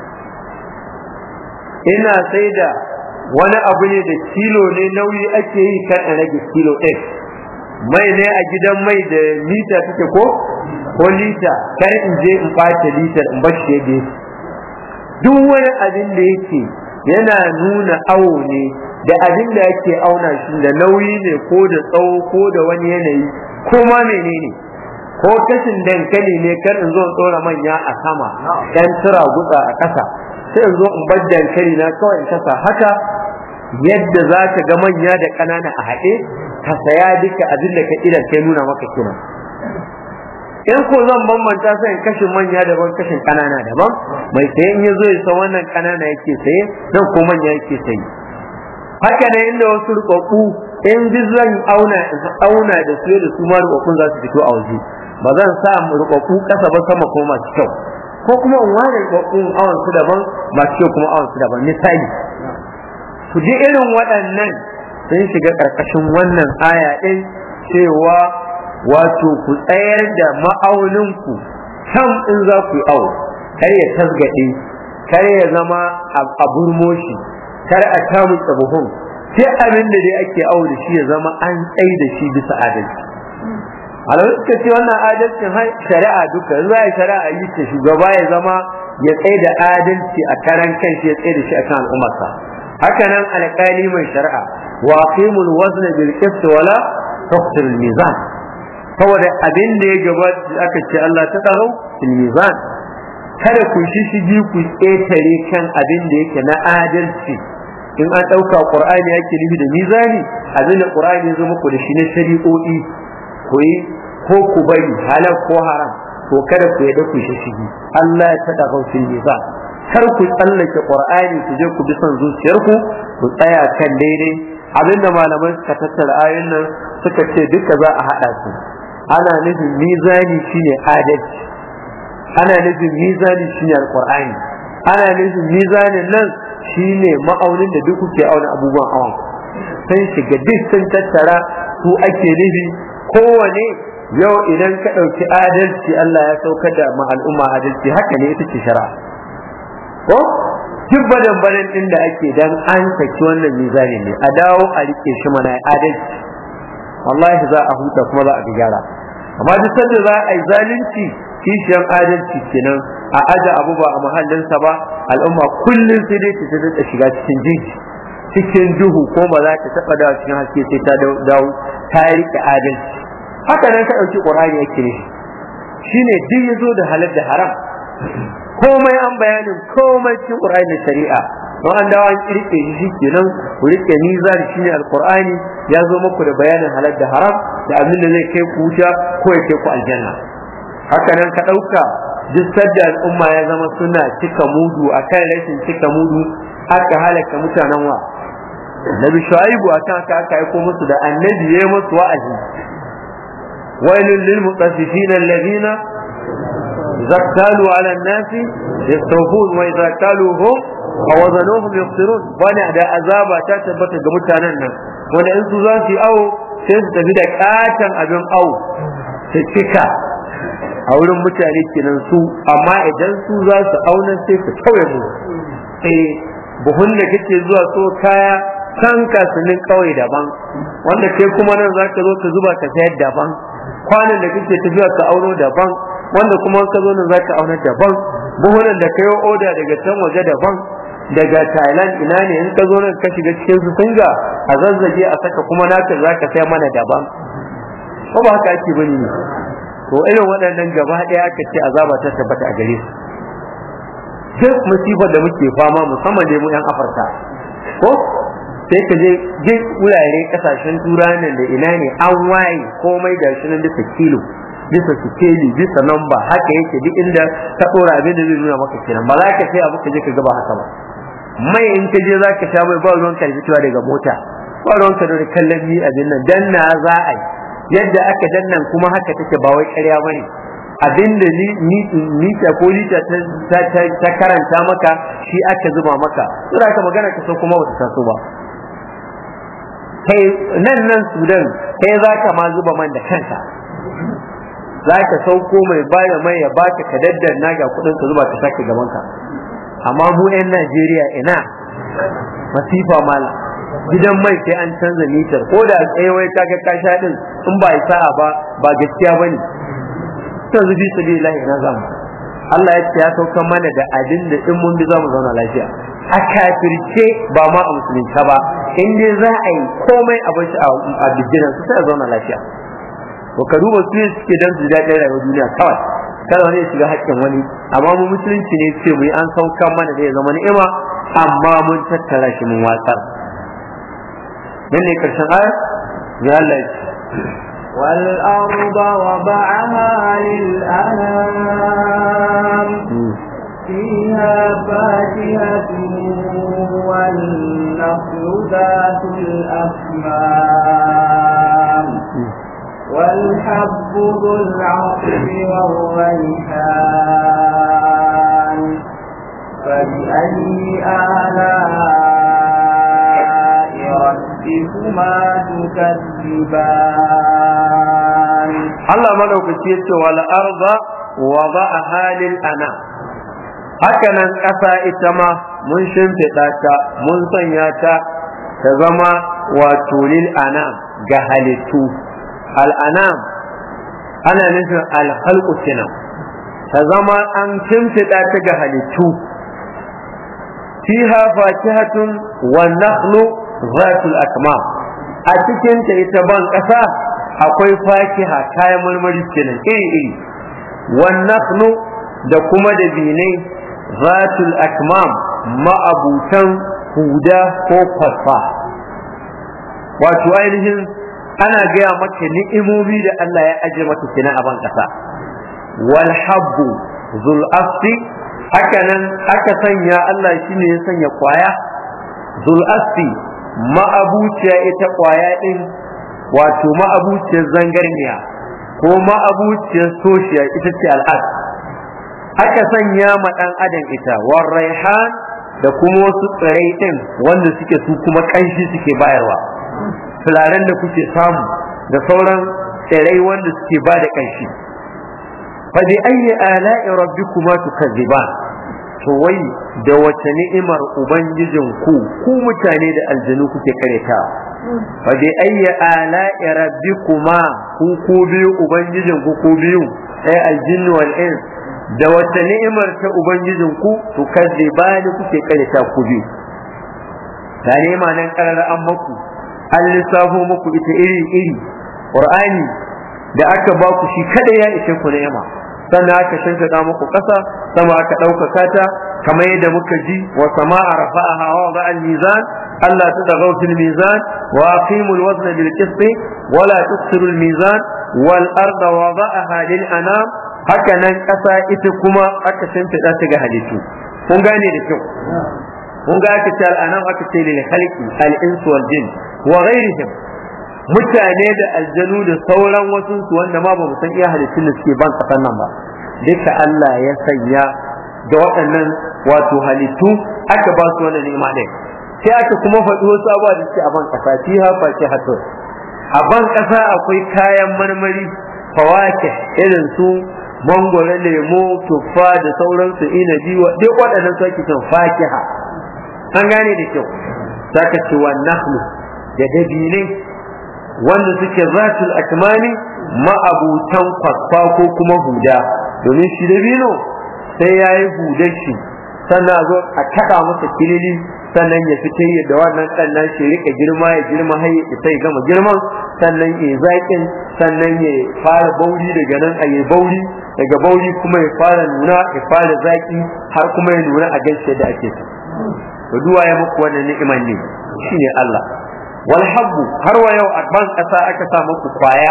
ina sai da wani abu ne da kilo ne nauyi ake yi kan a rage kilo ɗin. Mai ne a gidan mai da mita take ko lita, kar in je in ɓata litar in bashi yadda yake. Duk wani abin da yake yana nuna awo ne da abin da yake auna shi da nauyi ne ko da tsawo ko da wani yanayi ko ma menene, ko kashin dankali ne, kar in zo in tsora manya a sama ɗan tura gutsa a ƙasa, sai in zo in bar dankali na kawai in kasa haka yadda za ka ga manya da ƙanana a haɗe, ka saya duka abin da ka idan kai nuna maka kina. In ko zan bambanta sai in kashin manya daban kashin ƙanana daban, mai saye in ya zo ya san wannan ƙanana yake saye nan ko manya yake saye. Haka ne inda wasu rubabbu in ji zan auna da su da su ma rubabbun za su fito a waje, ba zan sa rubabbu ƙasa ba sama ko masu kyau, ko kuma in ware rubabbun awan su daban masu kyau kuma awan su daban. Misali, ku ji irin waɗannan sun shiga ƙarƙashin wannan aya ɗin cewa wato ku tsayar da ma'auninku can in za ku yi awo, kar ya tasgaɗe, kar ya zama a burmoshi, kar a kamun tsabuhun, sai abin da dai ake awo da shi ya zama an tsai da shi bisa adalci. Alawai suka ce wannan adalcin shari'a duka, in za a yi shari'a yi ta shugaba ya zama ya tsai da adalci a karan kanshi, ya tsai da shi a kan al'ummarsa. Haka nan alƙali mai shari'a, wa aqimul wazna bil qist wala tuqtirul mizan, saboda abin da ya gabata aka ce Allah ta tsaro fil mizan, kada ku shishigi ku ƙetare kan abin da yake na adalci. In an ɗauka Qur'ani yake nufi da mizani, abin da Qur'ani ya zo muku da shi na shari'o'i, ku yi ko ku bari halal ko haram, to kada ku yadda ku shishigi. Allah ya tsaro fil mizan, kar ku tsallake Qur'ani ku je ku bi son zuciyarku, ku tsaya kan daidai. Abinda malamai suka tattara ayoyin nan suka ce duka za a haɗa su. Ana nufin mizani shine adalci, ana nufin mizani shine alqur'ani, ana nufin mizanin nan shine ma'aunin da duk kuke auna abubuwan awon. Sun shiga duk sun tattara su ake nufi. Kowane yau idan ka ɗauki adalci, Allah ya saukar da al'umma adalci, haka ne ita ce shari'a. Ko duk badan din da ake dan an saki wannan mizani ne, a dawo a rike shi mana adalci, wallahi za a huta kuma za a gyara. Amma duk sanda za a yi zalunci, kishiyan adalci kenan, a aje abu ba a mahallinsa ba, al'umma kullum sai dai ta daɗa shiga cikin jinki, cikin duhu, ko ba za ta taɓa dawo cikin haske sai ta dawo ta rike adalci. Haka nan ka ɗauki Qur'ani yake ne, shine duk ya zo da halal da haram, komai an bayanin komai cikin Qur'ani da shari'a. Don an dawo an rike shi kenan, ku rike mizan shine alqur'ani, ya zo muku da bayanin halal da haram da abin da zai kai ku wuta ko ya kai ku aljanna. Haka nan ka dauka duk sadda al'umma ya zama suna cika mudu, akan rashin cika mudu aka halaka mutanen wa Nabi Shu'aibu akan aka aiko musu da annabi yayi musu wa'azi, wailul lil mutaffifin alladhina idza qalu ala an-nasi yastawfun wa idza qaluhum aw wazanuhum yukhsirun. Bana da azaba ta tabbata ga mutanen nan wanda in su za su yi awo sai su tafi da katan abin awo su cika a wurin mutane kenan su, amma idan su za su auna sai su kawai mu buhun da kake zuwa so kaya kan kasunin kawai daban, wanda kai kuma nan za ka zo ka zuba ka sayar daban, kwanan da kake tafiya ka auno daban, wanda kuma ka zo nan za ka auna daban, buhunan da kai oda daga can waje daban, daga Thailand ina ne in ka zo nan ka shiga cikin su singa a zazzage a saka kuma naka za ka sai mana daban, ko ba haka ake bane ne? To irin waɗannan gaba ɗaya aka ce azaba ta tabbata a gare su. Duk musibar da muke fama musamman dai mu yan Afirka, ko sai ka je wurare kasashen turanin da ina ne an waye komai da shi nan duka kilo, bisa sikeli bisa namba haka yake duk inda ka dora abin da zai nuna maka kenan ba za ka sai abu ka je ka gaba haka ba mai in ka je za ka sha mai ba ruwan ka fitowa daga mota ba ruwan ka da kallon ni abin nan danna za a yi yadda aka dannan kuma haka take ba wai ƙarya bane abinda ni ta ko lita ta karanta maka shi aka zuba maka sai ka magana ka san kuma wata taso ba kai nan Sudan kai za ka ma zuba man da kanka za ka sauko mai baya mai ya baka ka daddanna ga kudin ka zuba ka sake gaban ka amma mu ɗan Najeriya ina masifa mala gidan mai sai an canza mitar ko da tsaye wai kaga ka sha din in ba sa'a ba gaskiya bane to zubi sabilillahi na zamu Allah ya ce ya sauka mana da abin da in mun bi zamu zauna lafiya a kafirce ba ma a musulunta ba in dai za a yi komai a bashi a bijiran su sai a zauna lafiya to ka duba su suke dan su daɗin rayuwar duniya kawai kada wani ya shiga haƙƙin wani amma mu musulunci ne ce mu yi an sauka mana da ya zama ni'ima amma mun tattara shi mun watsar nan ne karshen ayar ya Allah ya والأرض وضعها للأنام فيها فاكهة والنخل ذات الأكمام والحب ذو العصف والريحان فبأي آلاء ربكما تكذبان الله مدوكي يتي والأرض وضعها للأنام hakanan ƙasa ita ma mun shimfiɗa ta mun sanya ta ta zama wato lil anam ga halittu al'anam ana nufin alhalku kenan ta zama an shimfiɗa ta ga halittu fiha fakihatun wan nakhlu zatul akmam a cikin ta ita ban ƙasa akwai fakiha kayan marmari kenan iri iri wan nakhlu da kuma da binai zatul akmam ma'abutan huda ko kwasfa wato ainihin ana gaya maka ni'imomi da Allah ya aje maka kina a ban kasa wal habbu zul asfi haka nan aka sanya Allah shine ya sanya kwaya zul asfi ma'abuciya ita kwaya din wato ma'abuciyar zangarniya ko ma'abuciyar soshiya ita ce al'ad aka sanya ma dan adam ita war raihan da kuma wasu tsirai din wanda suke su kuma kanshi suke bayarwa turaren da kuke samu da sauran tsirai wanda suke ba da kanshi fa bi ayyi ala'i rabbikuma tukazziban to wai da wace ni'imar ubangijin ku mutane da aljanu kuke kareta fa bi ayyi ala'i rabbikuma ku biyu ubangijin ku biyu ay aljinnu wal ins da wata ni'imar ta ubangijin ku to kazzibani kuke kareta ku bi da nema nan karar an maku an lissafo muku ita iri iri qur'ani da aka ba ku shi kada ya ishe ku ni'ima sannan aka shimfiɗa muku ƙasa sama aka ɗaukaka ta kamar yadda muka ji wa sama'a rafa'aha wa wada'a al-mizan Allah tadaghaw fil mizan wa aqimul wazna bil qist wa la tuksiru al-mizan wal arda wada'aha lil anam haka nan ƙasa ita kuma aka shimfiɗa ta ga halittu kun gane da kyau kun ga aka ce al'anam aka ce lil khalqi al-ins wal jin wa ghayrihim mutane da aljanu da sauran wasu su wanda ma ba mu san iya halittun da suke ban kasan nan ba duka Allah ya sanya da waɗannan wato halittu aka ba su wannan ni'ima ɗin sai aka kuma faɗi wasu abubuwa da suke a ban kasa fiha fakihatu a ban kasa akwai kayan marmari fawake irin su mangoro lemo tuffa da sauransu inabi duk waɗannan su ake cin fakiha an gane da kyau saka ce wa nahlu da dabinai wanda suke zatul akmani ma'abutan kwasfa ko kuma huda domin shi dabino sai yayi hudar shi sannan zo a kada masa kilili sannan ya fita da wannan sannan shi rika girma ya girma har ya sai gama girman sannan ya zakin sannan ya fara bauri daga nan a yi bauri daga bauri kuma ya fara nuna ya fara zaki har kuma ya nuna a gaishe da ake so duwa ya muku wannan ni'iman ne shine Allah wal habbu har wa yau a ban kasa aka sa muku kwaya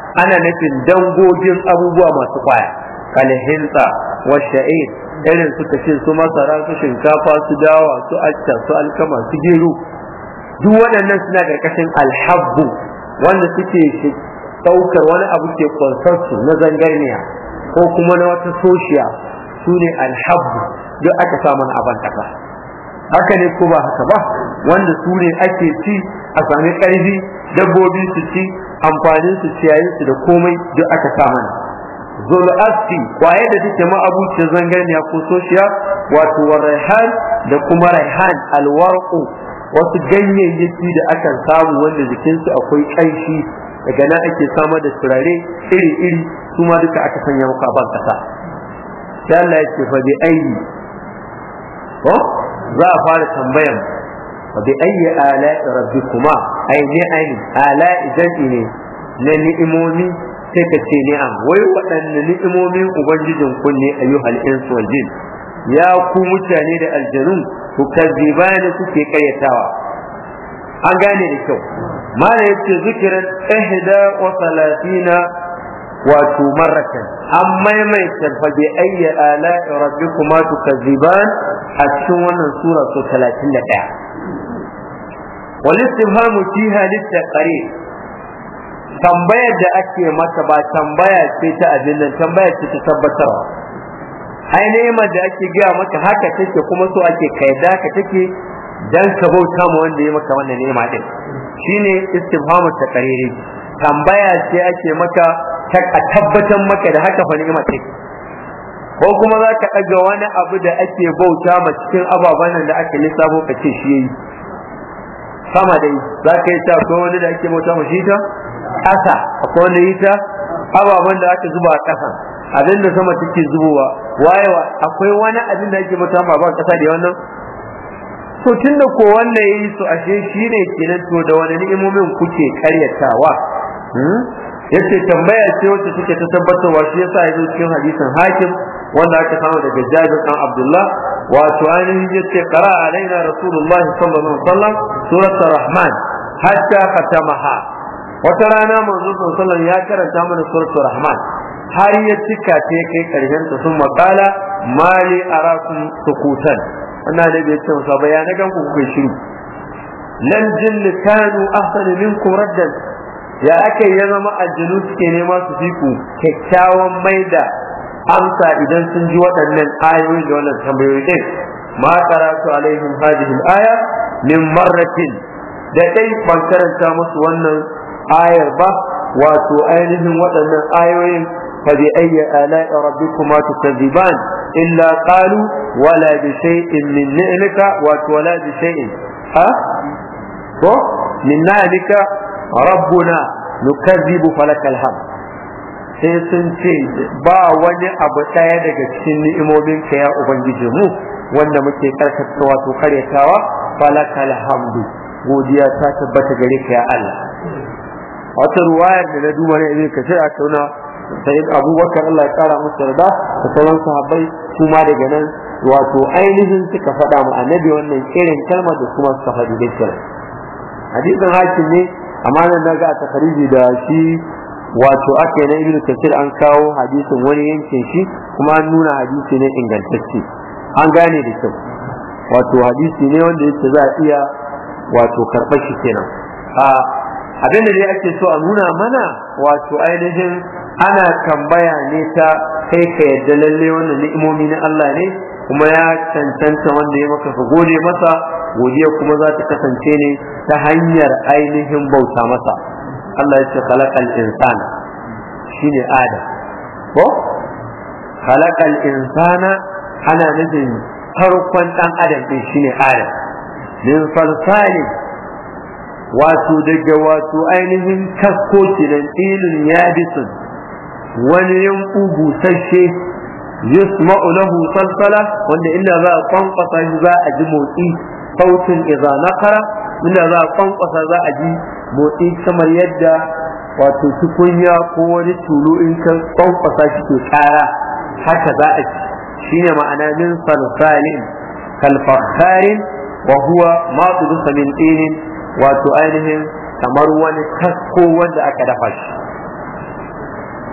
ana nufin dangogin abubuwa masu kwaya kalhinta wa sha'ir irin suka ce su masara su shinkafa su dawa su acca su alkama su gero duk waɗannan suna ƙarƙashin alhabbu wanda suke ɗaukar wani abu ke kwansarsu na zangarniya ko kuma na wata soshiya su ne alhabbu duk aka samu na aban ƙasa haka ne ko ba haka ba wanda su ne ake ci a sami ƙarfi dabbobi su ci amfanin su ciyayin su da komai duk aka samu na zul'asti kwaye da take ma'abucin zangarniya ko soshiya wato waraihan da kuma raihan alwarqu wasu ganyayyaki da akan samu wanda jikinsu akwai ƙanshi daga nan ake samar da turare iri-iri su ma duka aka sanya muku a ban kasa sai Allah ya ce fa bi ayyi ko za a fara tambayan fa bi ayyi ala'i rabbikuma ay ni'am ala'i jam'i ne na ni'imomi sai ka ce ni'am wai waɗanne ni'imomin ubangijin ku ne ayyuhal insu wal jin ya ku mutane da aljanu ku kazzibani kuke karyatawa an gane da kyau mala yace zikiran ihda wa salatina wato marratan an maimaita fa bi ayyi ala'i rabbikuma tukazziban a cikin wannan sura so 31 wal istifhamu fiha litaqrir tambayar da ake maka ba tambaya ce ta abin nan tambaya ce ta tabbatarwa ainihin da ake gaya maka haka take kuma so ake kaida ka take dan ka bauta ma wanda ya maka wannan ni'ima din shine istifhamu taqriri tambaya ce ake maka a tabbatar maka da haka fa ni'ima take ko kuma za ka ɗaga wani abu da ake bauta ma cikin ababen da aka lissafo ka ce shi yayi sama dai za ka yi ta ko wani da ake bauta ma shi ta ƙasa akwai wanda yi ta ababen da aka zuba a ƙasa abin da sama take zubowa wayewa akwai wani abin da ake bauta ma ban ƙasa da wannan to tunda ko wanda yayi su ashe shine kenan to da wani ni'imomin kuke karyatawa yace tambaya ce wacce take ta tabbatarwa shi yasa yazo cikin hadisin hakim wanda aka samu daga Jabir dan Abdullah wato ainihin yace qara alaina rasulullah sallallahu alaihi wasallam suratul rahman hatta khatamaha wata rana manzo sallallahu ya karanta mana suratul rahman har ya cika ta kai karshen ta sun makala mali arakum sukutan wannan da bai ce masa bayana gan ku kuke shiru lan jinn kanu ahsanu minkum raddan ya ake ya zama aljinu suke nema su fi ku kyakkyawan maida amsa idan sun ji waɗannan ayoyi da wannan tambayoyi din ma qara'tu alaihim hadhihi al-aya min marratin da dai ban karanta musu wannan ayar ba wato ainihin waɗannan ayoyin fa bi ayyi ala'i rabbikuma tukadziban illa qalu wala bi shay'in min ni'mika wala bi shay'in ko min ni'mika rabbuna nukazzibu falakal hamd sai sun ce ba wani abu daya daga cikin ni'imomin ka ya ubangiji mu wanda muke karkata wato karyatawa falakal hamdu godiya ta tabbata gare ka ya Allah wata ruwayar da na duba ne ibn kasir a tauna sai abubakar Allah ya kara masa yarda da sauran sahabbai kuma daga nan wato ainihin suka faɗa mu annabi wannan irin kalmar da kuma suka faɗi da kira hadisin hakim ne amma nan daga a takariji da shi wato ake na ibnu kasir an kawo hadisin wani yankin shi kuma an nuna hadisi ne ingantacce an gane da kyau wato hadisi ne wanda yake za a iya wato karɓar shi kenan abin da dai ake so a nuna mana wato ainihin ana tambaya ne ta kai ka yadda lalle wannan ni'imomi na Allah ne kuma ya cancanta wanda ya maka ka gode masa godiya kuma za ta kasance ne ta hanyar ainihin bauta masa Allah ya ce khalaqal insana shine adam ko khalaqal insana ana nufin farkon dan adam din shine adam min salsalin wato daga wato ainihin kasko kenan ilun yabisun wani yanku busasshe yusma'u lahu salsala wanda inda za a kwankwasa shi za a ji motsi sautin idza naqara inda za a kwankwasa za a ji motsi kamar yadda wato tukunya ko wani tulu in ka kwankwasa shi ke kara haka za a ji shine ma'ana min salsalin kalfakharin wa huwa ma tudusa min tinin wato ainihin kamar wani kasko wanda aka dafa shi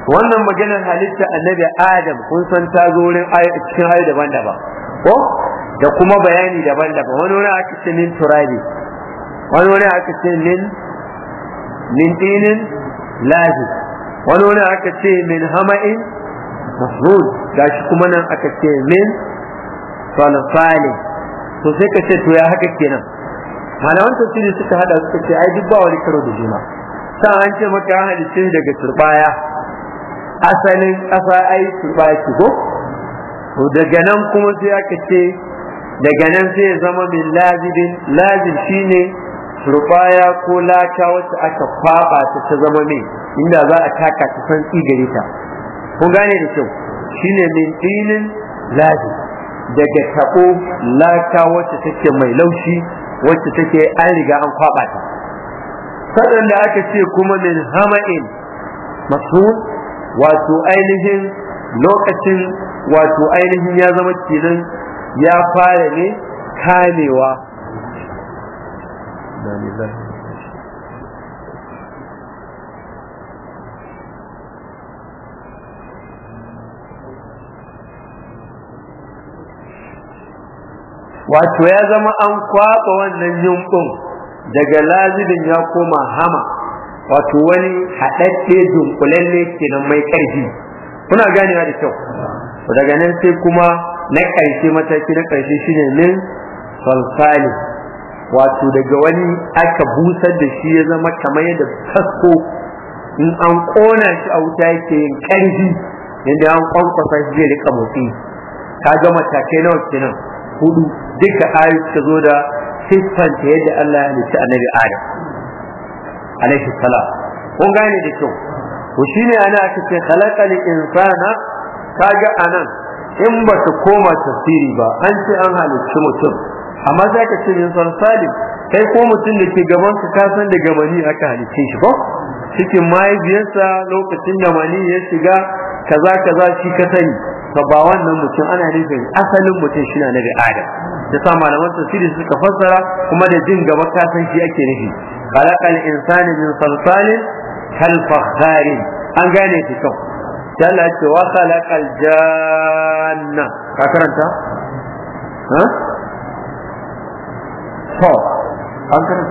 wannan maganar halitta annabi Adam kun san ta zo wurin cikin ayoyi daban-daban ko da kuma bayani daban-daban. Wani wani aka ce min turabi, wani wani aka ce min dinin lahi, wani wani aka ce min hama'in masnun, gashi kuma nan aka ce min salsalin. To sai ka ce to ya haka kenan, malaman tafsiri suka hada suka ce ai duk ba wani karo da juna. Sai an ce maka an halice daga turbaya, asalin ƙasa ai turbaya ce ko, to daga nan kuma sai aka ce daga nan sai ya zama min lazibin. Lazib shine turbaya ko laka wacce aka kwaba ta zama mai inda za a taka ta san tsigare ta. Kun gane da kyau, shine min dinin lazib, daga tabo laka wacce take mai laushi, wacce take an riga an kwaba ta. Sannan da aka ce kuma min hama'in masun, wato ainihin lokacin wato ainihin ya zama kenan ya fara ne kamewa. Wato ya zama an kwaba wannan yumbun daga lazibin ya koma hama, wato wani haɗaɗɗe dunkulalle kenan mai ƙarfi. Kuna ganewa da kyau. Daga nan sai kuma na ƙarshe, mataki na ƙarshe shine min salsali, wato daga wani aka busar da shi ya zama kamar yadda kasko in an ƙona shi a wuta yake yin ƙarfi, yadda an kwankwasa shi zai rika motsi. Ka ga matakai nawa kenan? 4. Duka ayoyi suka zo da siffanta yadda Allah ya halicci annabi Adam alaihi salam. Kun gane da kyau. Ko shine ana aka ce khalaqal insana. Kaga anan in ba ta koma tafsiri ba an ce an halicci mutum, amma za ka ce min salsalin, kai ko mutum da ke gaban ka san daga mani aka halicce shi ko cikin mahaifiyarsa lokacin da mani ya shiga kaza kaza shi ka sani. to ba wannan mutum ana nufin asalin mutum shi na nabi Adam. da sa malaman tafsiri suka fassara kuma da jin gaba ka san shi ake nufi. khalaqal insani min salsalin kal fakhari, an gane shi kyau. Allah ya ce wa khalaqal janna, ka karanta ha to an karanta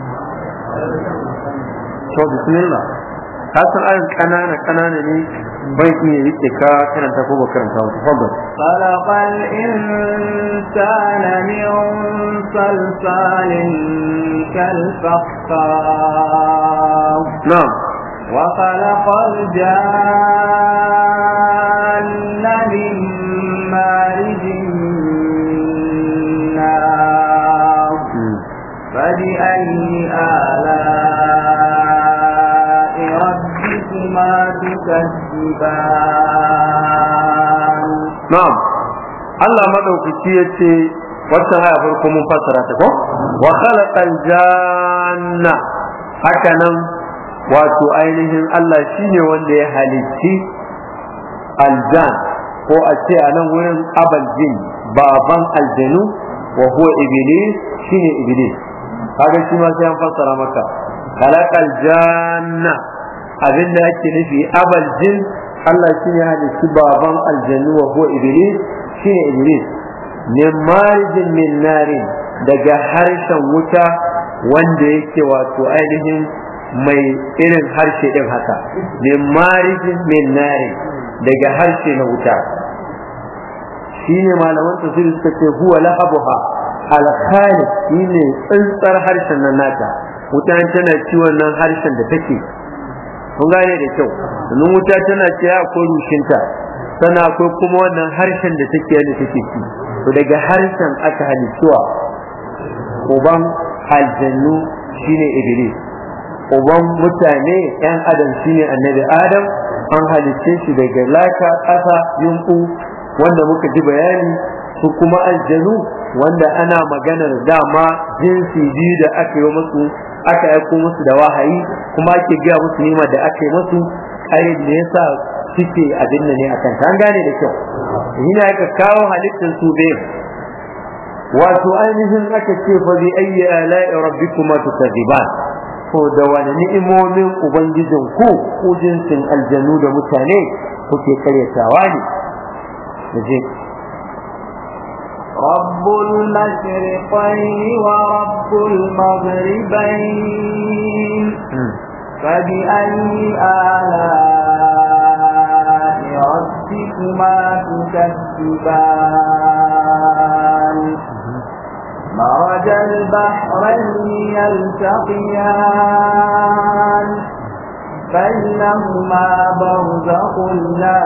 to bismillah. ka san ayin kanana ne bai iya rike ka karanta ko ba karanta ba. tafaddal. khalaqal insana min salsalin kal fakhar. na'am. wa khalaqal janna min marijin min nar. فبأي آلاء ربكما تكذبان. نعم. الله مدوكي yace wata haya farko mun fassara ta ko wa khalaqal janna, haka nan wato ainihin Allah shine wanda ya halicci aljan, ko a ce a nan wurin abal jin, baban aljanu, wa huwa iblis, shine iblis. kaga shi ma sai an fassara maka khalaqal janna, abinda yake nufi abal jin, Allah shine halitta baban aljannu wa huwa iblis, shine iblis. min marijin min narin, daga harshen wuta wanda yake wato ainihin mai irin harshe din haka. min marijin min narin, daga harshe na wuta. shine malaman tafsiri suka ce huwa lahabuha al-khalid, shine tsantsar harshen nan nata. wuta tana ciwon nan harshen da take, kun gane da kyau. domin wuta tana ciya akwai rushinta, sana akwai kuma wannan harshen da take yadda take ci. to daga harshen aka halicciwa uban aljannu shine iblis, uban mutane yan adam shine annabi Adam. an halicce shi daga laka, ƙasa, yunku wanda muka ji bayani. su kuma aljanu wanda ana maganar dama jinsi biyu da aka yi musu, aka aiko musu da wahayi, kuma ake gaya musu nima da aka yi musu ƙarin da yasa suke abin da ne a kanta. an gane da kyau. yana aka kawo halittar su biyu, wato ainihin aka ce fa bi ayyi ala'i rabbikuma tukadziban. to da wani ni'imomin ubangijin ku jinsin aljanu da mutane kuke karyatawa ne je رب المشرقين ورب المغربين فبأي آلاء ربكما تكذبان مرج البحرين يلتقيان بينهما برزخ لا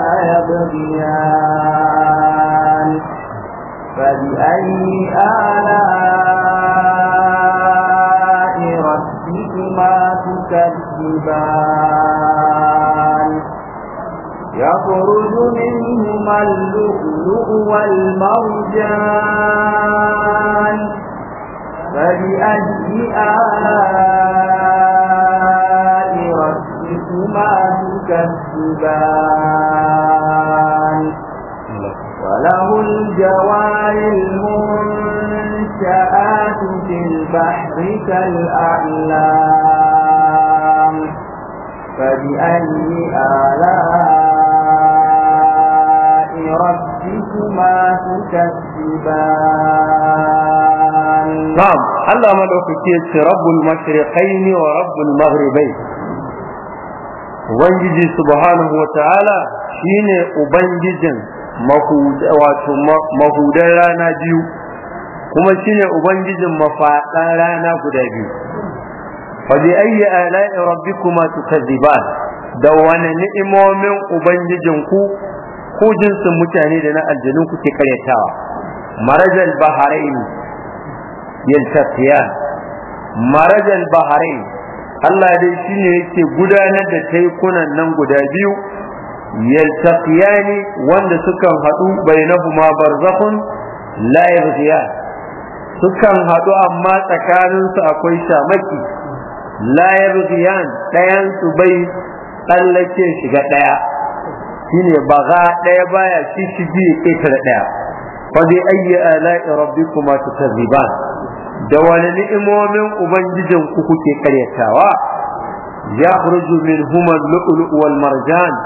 يبغيان فبأي آلاء ربكما تكذبان يخرج منهما اللؤلؤ والمرجان فبأي آلاء ربكما تكذبان وله الجوار المنشآت في البحر كالأعلام فبأي آلاء ربكما تكذبان نعم الله مدوكي رب المشرقين ورب المغربين ubangiji subhanahu wataala shine ubangijin mahudan rana biyu kuma shine ubangijin mafaɗan rana guda biyu fa bi ayyi ala'i rabbikuma tukazziban da wani ni'imomin ubangijinku ko jinsin mutane da na aljanu kuke karyatawa marajal baharain yaltaqiyan marajal baharain Allah dai shine yake gudanar da taikunan nan guda biyu yaltaqiyani wanda sukan hadu bainahuma barzakhun la yabghiyan sukan hadu amma tsakanin su akwai shamaki la yabghiyan dayan su bai tsallake shiga daya shine baga daya baya shi ƙetare daya fa bi ayyi ala'i rabbikuma tukazziban da wani ni'imomin ubangijin ku kuke karyatawa yakhruju minhuma al-lu'lu' wal marjan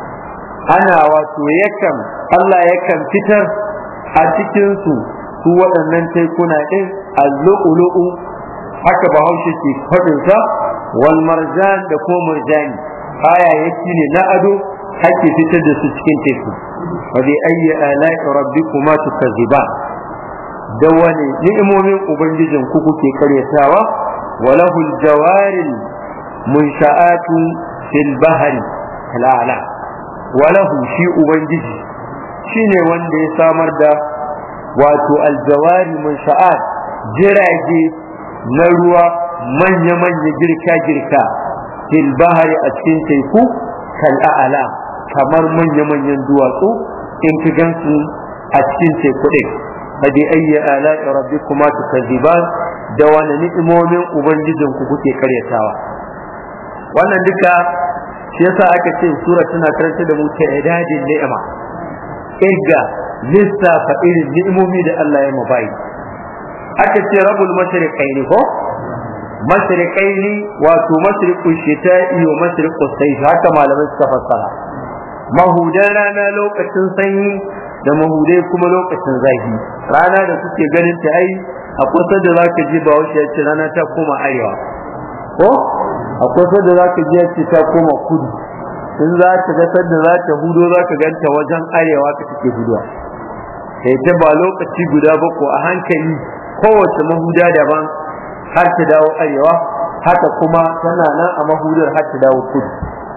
ana wato Allah yakan fitar a cikin su waɗannan taikuna din al-lu'lu'u haka Bahaushe ke fadin sa wal marjan da kuma murjani yake ne na ado hake fitar da su cikin teku wa bi ayyi ala'i rabbikuma tukazziban da wani ni'imomin ubangijin ku kuke karyatawa walahul jawaril munsha'atu fil bahri kalala walahu shi ubangiji shine wanda ya samar da wato aljawari munsha'at jirage na ruwa manya girka fil bahri a cikin teku kalala kamar manya duwatsu in ka gansu a cikin teku din hadi ayyi ala'i rabbikuma tukazziban da wani ni'imomin ubangijin ku kuke karyatawa wannan duka shi yasa aka ce sura tana karanta da mu ta'idadin ni'ima irga lissafa irin ni'imomi da Allah ya mabai aka ce rabbul mashriqaini ko mashriqaini wato mashriqul shita'i wa mashriqus sayf haka malamai suka fassara mahudan rana lokacin sanyi da mahudai kuma lokacin zafi rana da kuke ganin ta ai a kusa da zaka ji ba wace yace rana ta koma arewa ko a kusa da zaka ji yace ta koma kudu in za ta ga sadda za ta hudo zaka ganta wajen arewa ta take huduwa sai ta ba lokaci guda ba ko a hankali kowace mahuda daban har ta dawo arewa haka kuma tana nan a mahudar har ta dawo kudu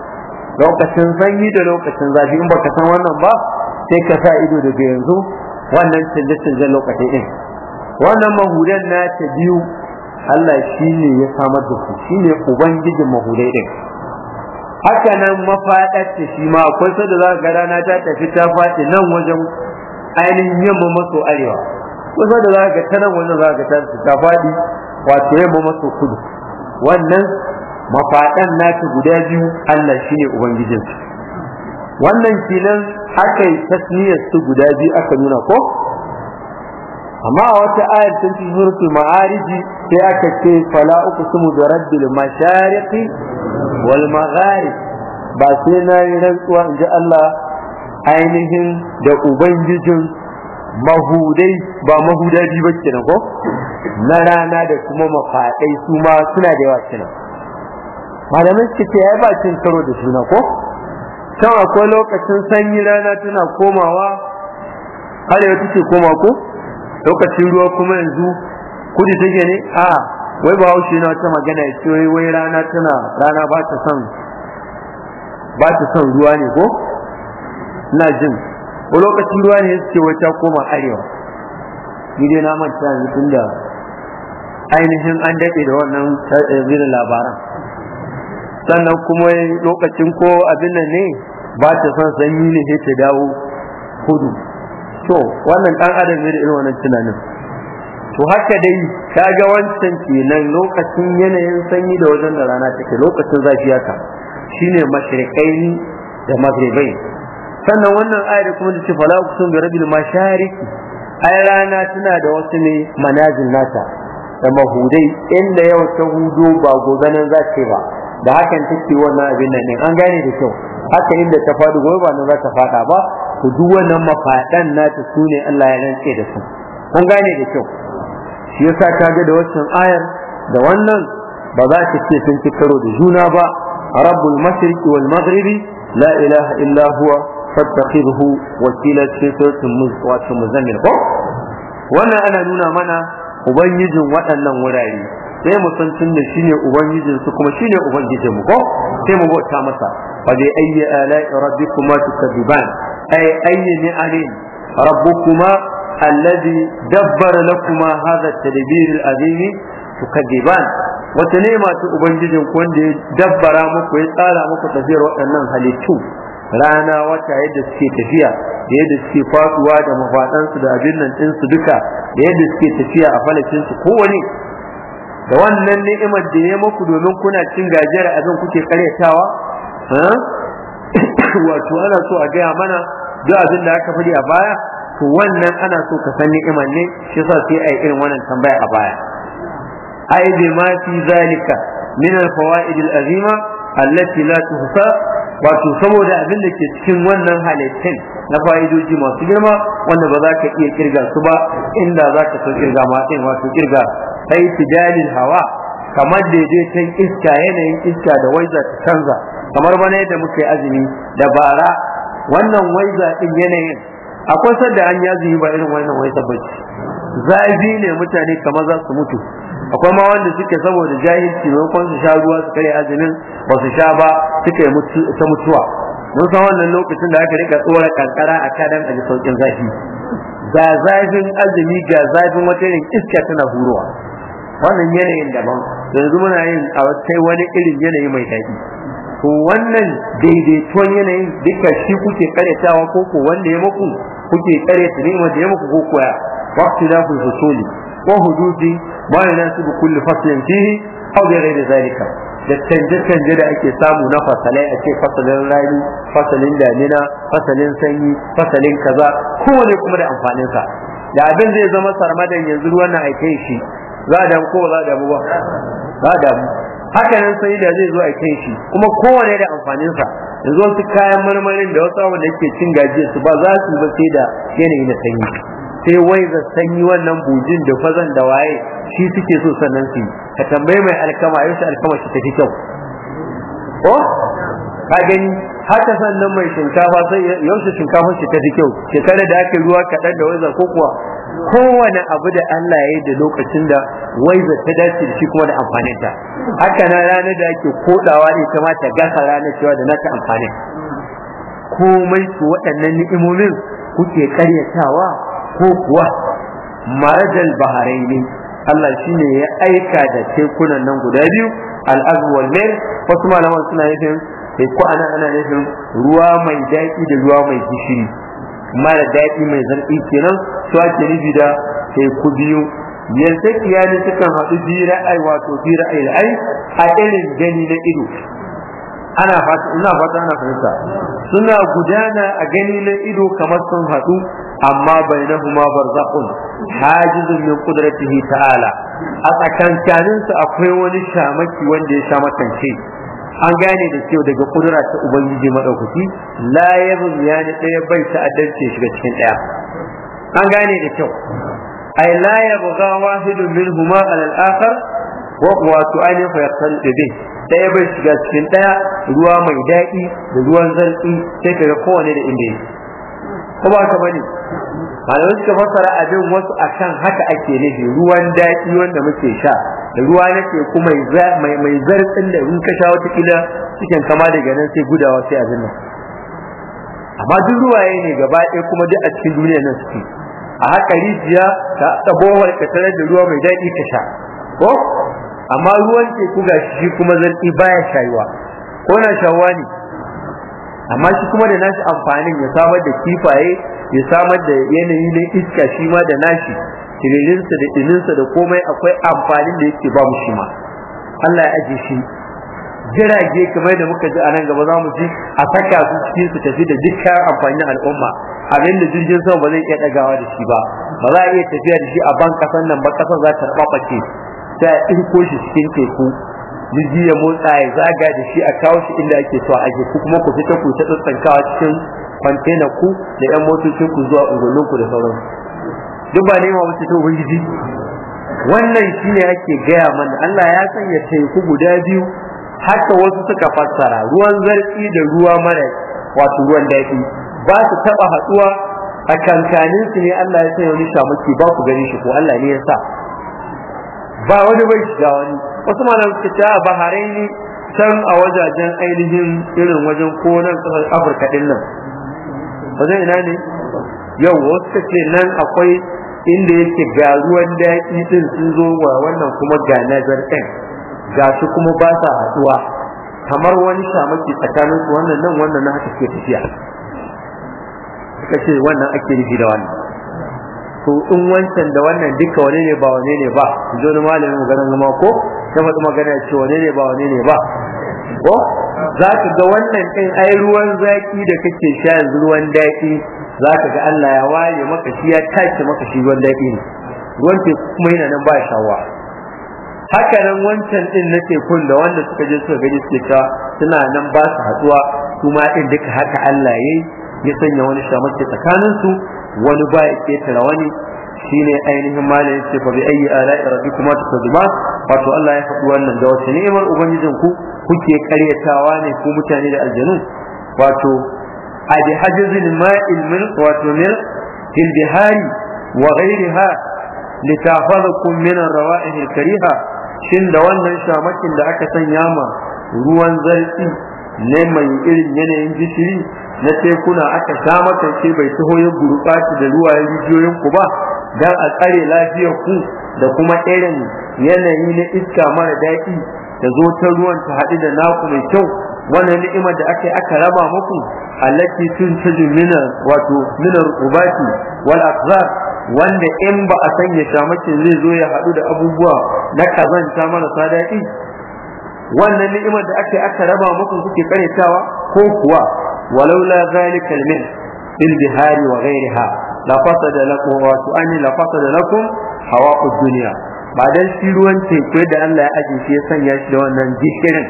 lokacin sanyi da lokacin zafi in baka san wannan ba sai ka sa ido daga yanzu wannan canje-canjen lokaci din wannan mahudan na ta biyu Allah shine ya samar da su shine ubangijin mahudai din haka nan mafaɗar ta shi ma akwai sai da za ga rana ta tafi ta faɗi nan wajen ainihin yamma maso arewa kusa da za ga ta nan wajen za ga ta faɗi wato yamma maso kudu wannan mafaɗan nata guda biyu Allah shine ubangijin su wannan kinan aka yi tasniyar su guda biyu aka nuna ko amma a wata ayar ta cikin suratul ma'arij sai aka ce fala uqsimu bi rabbil mashariqi wal magharib, ba sai na yi rantsuwa inji Allah ainihin da ubangijin mahudai ba mahudadi ba kenan ko na rana da kuma mafadai su ma suna da yawa kenan. Malamai suke ce ya ba cin karo da suna ko can akwai lokacin sanyi rana tana komawa arewa take koma ko lokacin ruwa kuma yanzu kudi take ne wai ba haushi na wata magana ya ce wai rana ba ta son ruwa ne ko ina jin ko lokacin ruwa ne suke wata koma arewa, ni dai na manta yanzu tunda ainihin an daɗe da wannan zirin labaran. Sannan kuma lokacin ko abin nan ne ba ta son sanyi ne sai ta dawo kudu. To wannan dan adam ne da irin wannan tunanin. To haka dai kaga wancan kenan lokacin yanayin sanyi da wajen da rana take, lokacin zafi haka shine mashriqaini da maghribai. Sannan wannan ayar kuma da ce fala uqsimu bi rabbil mashariq, ai rana tana da wasu ne manazil nata da mahudai inda yau ta hudo ba gobe nan za ta ba, da hakan take wannan abin nan an gane da kyau. Haka inda ta faɗi gobe ba nan za ta faɗa ba, to duk wannan mafaɗan nata su ne Allah ya rantse da su, an gane da kyau. Shi yasa kaga da wannan ayar da wannan ba za ta ce sun ci karo da juna ba. Rabbul mashriqi wal maghribi la ilaha illa huwa fattakhidhu wakila suratul muzammil ko wannan ana nuna mana ubangijin waɗannan wurare, sai mu san tunda shine ubangijin su kuma shine ubangijin mu ko sai mu bauta masa. fa bi ayyi ala'i rabbikuma tukadiban, ay ayyi ni'amin rabbukuma alladhi dabbara lakuma hadha at-tadbir al-azim tukadiban, wata nema ta ubangijin ku wanda ya dabbara muku ya tsara muku tafiyar waɗannan halittu, rana wata yadda suke tafiya da yadda suke faduwa da mafadansu da abin nan ɗinsu duka da yadda suke tafiya a falakinsu kowane da wannan ni'imar da ya muku domin kuna cin gajiyar abin kuke karyatawa. Wato ana so a gaya mana duk abin da aka faɗi a baya, to wannan ana so ka san ni'imar ne, shi yasa sai a yi irin wannan tambaya a baya. ai bi ma fi zalika min al-fawaid al-azima allati la tuhsa, wato saboda abin da ke cikin wannan halittun na fa'idoji masu girma wanda ba za ka iya kirga su ba inda za ka so kirga ma din, wato kirga sai tijalil hawa kamar daidaiton iska, yanayin iska da waiza ta canza, kamar bana yadda muke azumi da bara wannan waiza din yanayin akwai sadda an yazi ba irin wannan waiza bace, zafi ne mutane kamar za su mutu. Akwai ma wanda suke saboda jahilci maimakon su sha ruwa su kare azumin ba su sha ba suka yi ta mutuwa. Mun san wannan lokacin da aka rika tsora kankara a kadan a saukin zafi, ga zafin azumi ga zafin wata irin iska tana hurowa, wannan yanayin daban. Yanzu muna yin a wata wani irin yanayi mai daɗi. To wannan daidaituwan yanayin duka shi kuke karyatawa ko wanda ya muku kuke karyata ne wanda ya muku ko koya waqti da ku fusuli wa hududi ma yanasibu kulli faslin fihi aw bi ghairi zalika, da canje da ake samu na fasalai, a ce fasalin rani, fasalin damina, fasalin sanyi, fasalin kaza, kowane kuma da amfanin sa. Da abin zai zama sarmadan yanzu ruwan nan aikai shi za da ko za da ba za da haka nan sai da zai zo aikai shi kuma kowane da amfanin sa. Yanzu wasu kayan marmarin da wasu wanda yake cin gajiyar su ba za su ba sai da yanayi na sanyi, sai wai za sanyi wannan bujin da fazan da waye shi suke so sannan su ka tambaye mai alkama yau alkama shi tafi kyau ko ka gani, haka sannan mai shinkafa sai yau shinkafa shi tafi kyau shekarar da ake ruwa kaɗan da waiza ko kuwa kowane abu da Allah ya yi da lokacin da waiza ta dace da shi kuma da amfanin ta. Haka na ranar da ake kodawa ne ta ma ta gasa ranar cewa da nata amfanin komai su waɗannan ni'imomin kuke karyatawa ko kuwa marajal baharaini Allah shine ya aika da tekunan nan guda biyu al-azb wal mir, wasu malaman suna nufin sai ko ana nufin ruwa mai daɗi da ruwa mai gishiri, mara daɗi mai zarfi kenan su ake nufi da teku biyu. Yanzu kiyani sukan haɗu bi ra'ayi wato bi ra'ayi ai a irin gani na ido, ina fata ana fahimta, suna gudana a gani na ido kamar sun haɗu amma bainahuma barzakhun, hajizun min qudratihi ta'ala, a tsakankanin su akwai wani shamaki wanda ya shamakance, an gane da kyau daga kudura ta ubangiji madaukaki, la yabghiyani daya bai ta'addanci shiga cikin daya, an gane da kyau, ay la yabgha wahidun minhuma ala al-akhar wa wato ainihin fa yaqtal bihi, daya bai shiga cikin daya, ruwa mai daɗi da ruwan zartsi sai kaga kowane da inda yake, ko ba ka bane malamai suka fassara abin wasu akan haka ake nufi, ruwan daɗi wanda muke sha da ruwa na teku mai zartsin da in ka sha wata kila cikin kama daga nan sai gudawa sai abin nan, amma duk ruwaye ne gaba ɗaya kuma duk a cikin duniya nan suke, a haka rijiya ta tsabowar ka tarar da ruwa mai daɗi ka sha ko, amma ruwan teku ga shi kuma zartsi baya shayuwa ko na shawwa ne, amma shi kuma da nashi amfanin ya samar da kifaye, ya samar da yanayi na iska shi ma da nashi tiririnsa da ɗininsa da komai akwai amfanin da yake ba mu shi ma Allah ya aje shi. Jirage kamar da muka ji a nan gaba za mu ji a saka su cikin su tafi da dukkan amfanin al'umma, abin da jirgin sama ba zai iya ɗagawa da shi ba za a iya tafiya da shi a ban ƙasan nan ba, ƙasar za ta rabaɓace sai a ɗirko shi cikin teku, jirgi ya motsa ya zaga da shi a kawo shi inda ake so a aje ku kuma ku fita ku ta tsantsankawa cikin kwantena ku da yan motocin ku zuwa unguwannin ku da sauransu, duk ba nema wasu ta ubangiji. Wannan shine ake gaya mana Allah ya sanya teku guda biyu, haka wasu suka fassara ruwan zartsi da ruwa mara wato ruwan daɗi ba su taɓa haɗuwa a kankanin su ne Allah ya sanya wani shamaki ba ku gani shi ko Allah ne ya sa ba wani bai shiga wani. Wasu malamai suka ce a Bahrain can a wajajen ainihin irin wajen ko nan kasar Afirka din nan wajen ina ne yau, wasu suka ce nan akwai inda yake ga ruwan daɗi din sun zo wa wannan kuma ga nazar ɗin ga su kuma ba sa haɗuwa kamar wani shamaki tsakanin su, wannan nan wannan na haka ke tafiya, suka ce wannan ake nufi da wannan. To in wancan da wannan duka wane ne ba wane ne ba, zo ni malamin maganar zama ko ta faɗi magana ce wane ne ba wane ne ba, ko za ka ga wannan ɗin ai ruwan zaki da kake sha yanzu ruwan daɗi, za ka ga Allah ya ware maka shi ya tace maka shi ruwan daɗi ne, ruwan teku kuma yana nan ba shawa. Haka nan wancan ɗin na tekun da wanda suka je suka gani suke ta suna nan ba su haɗuwa, su ma ɗin duka haka Allah ya sanya wani shamaki tsakaninsu, wani ba ya ketara wani, shine ainihin malamin ce fa bi ayi ala'i rabbikuma tukadiban, wato Allah ya faɗi wannan da wace ni'imar ubangijin ku kuke karyatawa ne ku mutane da aljanu, wato adi hajzil ma'il min wato min fil bihari wa ghayriha litahfazakum min ar-rawa'ih al-kariha, shin da wannan shamakin da aka sanya ma ruwan zartsi ne mai irin yanayin gishiri na tekuna aka sha makance bai taho ya gurɓaci da ruwayen rijiyoyin ku ba dan a tsare lafiyar ku da kuma irin yanayi na iska mara daɗi da zo ta ruwan ta haɗu da naku mai kyau, wannan ni'imar da aka raba muku allati tuntaju mina wato minar ubati wal aqzar, wanda in ba a sanya shamakin zai zo ya haɗu da abubuwa na kazanta marasa daɗi, wannan ni'imar da aka raba muku kuke karetawa, ko kuwa walaula zalika al-min bil bihari wa ghayriha la fasada lakum wa tu'ani la fasada lakum hawa'ud dunya, ba dan shi ruwan teku da Allah ya aje shi ya sanya shi da wannan gishirin,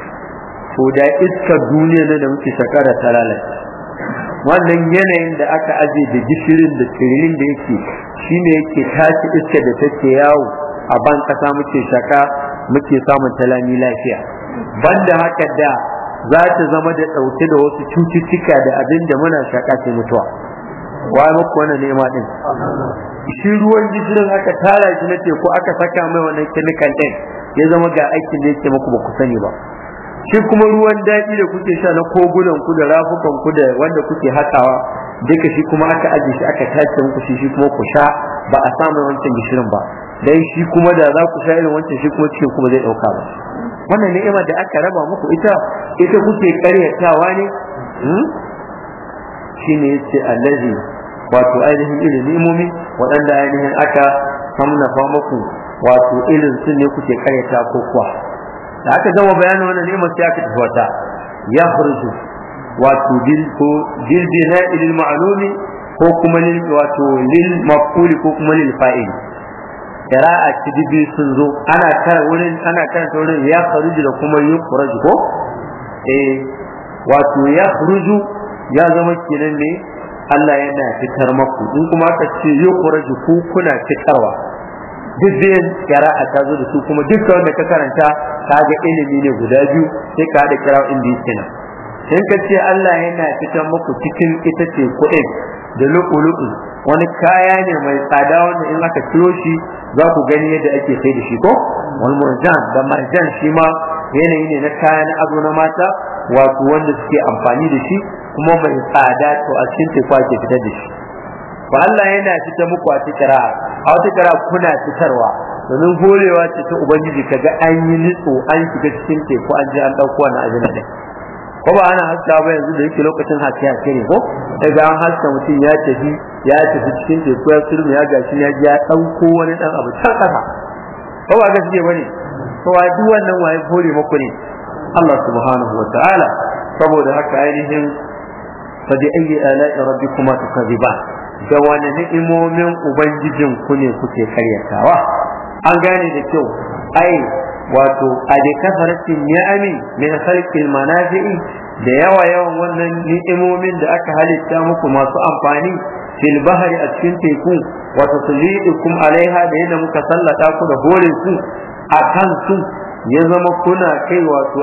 to da iskar duniya da muke shakara ta lalace. Wannan yanayin da aka aje da gishirin da tsirin da yake shine yake tashi iskar da take yawo a ban kasa muke shaka muke samun talami lafiya, banda haka da za ta zama da ɗauke da wasu cututtuka da abin da muna shaka sai mutuwa. Wai muku wannan nema din shi ruwan gishirin aka tara shi na teku aka saka mai wannan chemical din ya zama ga aikin da yake muku ba ku sani ba. Shi kuma ruwan daɗi da kuke sha na kogunan ku da rafukan ku da wanda kuke hakawa duka shi kuma aka aje shi aka tace muku shi kuma ku sha ba a samu wancan gishirin ba, dan shi kuma da za ku sha irin wancan shi kuma cikin kuma zai dauka ba. Wannan ni'imar da aka raba muku ita kuke karyatawa ne, shine yace allazi wato ainihin irin ni'imomi waɗanda ainihin aka samnafa muku wato irin sun ne kuke karyata ko kuwa. Da aka gama bayanin wannan ni'imar sai aka tafi wata ya khurju wato bil bina'i lil ma'lumi ko kuma lil maf'ul ko kuma lil fa'il. Qira'a tidibi sun zo ana karanta wurin ya kharuju da kuma yukhraju ko ya kharuju ya zama kenan ne Allah yana fitar maku, in kuma aka ce yukhraju ku kuna fitarwa. Duk biyan qira'a ta zo da su kuma dukkan wanda ka karanta kaga ilimi ne guda biyu sai ka hada qira'a inda yake nan. In ka ce Allah yana fitar maku cikin ita ce kuɗin da lu'ulu'u wani kaya ne mai tsada wanda in aka ciro shi za ku gani yadda ake sai da shi ko wal murjan da marjan shi ma yanayi ne na kayan ado na mata wato wanda suke amfani da shi kuma mai tsada to a cikin teku ake fitar da shi. Ba Allah yana fitar muku a tikira a wata kira kuna fitarwa domin horewa ce ta ubangiji kaga an yi nitso an shiga cikin teku an je an dauko wannan abin da ko ba ana haska ba yanzu da yake lokacin haske ne ko daga an haska mutum ya tafi cikin teku ya sulmi ya gashi ya ji ya dauko wani dan abu can kasa ko ba gaskiya bane ko wai duk wannan waye hore muku ne Allah subhanahu wa ta'ala. Saboda haka ainihin fa bi ayyi ala'i rabbikuma tukadiban, da wani ni'imomin ubangijin ku ne kuke karyatawa. An gane da kyau ai wato a da kasaratin ni'ami min khalqil manafi'i, da yawan wannan ni'imomin da aka halitta muku masu amfani fil bahri a cikin teku wa taslidukum alaiha, da yadda muka sallata ku da hore ku akan su ya zama kuna kai wato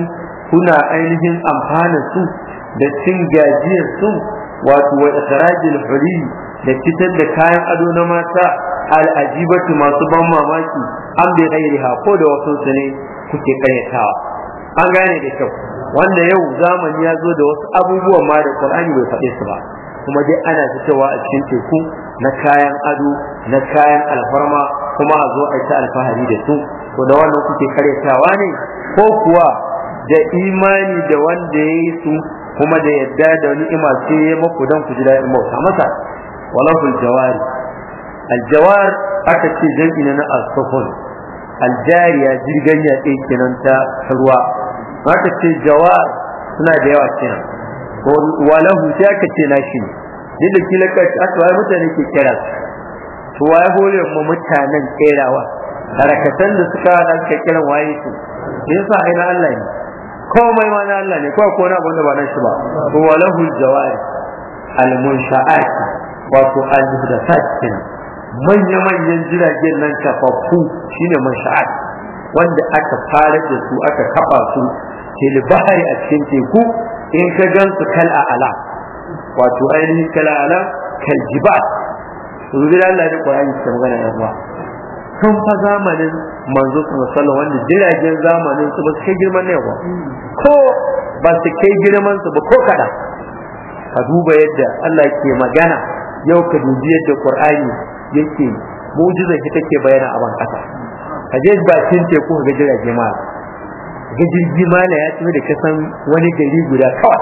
ainihin amfana su da cin gajiyar su, wato wa ikhrajil huli, da fitar da kayan ado na mata al'ajibatu masu ban mamaki an bai gairiha ko da wasu su ne kuke karyatawa. An gane da kyau wanda yau zamani ya zo da wasu abubuwan ma da Qur'ani bai faɗe su ba, kuma dai ana fitowa a cikin teku na kayan ado na kayan alfarma kuma a zo a ta alfahari da su. To da wannan kuke karyatawa ne ko kuwa da imani da wanda ya yi su kuma da yadda da ni'ima ce ya maku dan ku ji daɗin bauta masa. Walahul jawari, aljawar aka ce jam'i na as-sufun, aljariya jirgin yaƙe kenan ta ruwa. Aka ce jawar suna da yawa kenan, ko walahu sai aka ce nashi ne, duk da kila aka wai mutane ke kira to waye hore mu mutanen kerawa harakatan da suka kiran waye su yasa aina Allah ne, komai ma na Allah ne, ko na wanda ba nan shi ba. ko walahu jawari al-munsha'at, wato al-muhdathat kenan, manya-manyan jiragen nan kafaffu shine munsha'at, wanda aka fara da su aka kafa su ke bahari a cikin teku. In ka gan su kal a'ala, wato ainihin kal a'ala kal jibal. Rubi Allah da Qur'ani ta magana da ruwa tun fa zamanin manzo sallallahu wanda jiragen zamanin su ba su kai girman ne ba, ko ba su kai girman su ba ko kada. Ka duba yadda Allah ke magana yau, ka dubi yadda Qur'ani yake mu'jizar ki take bayyana a ban kasa. Ka je bakin teku ga jirage ma, ga jirgi ma ya tafi da kasan wani gari guda kawai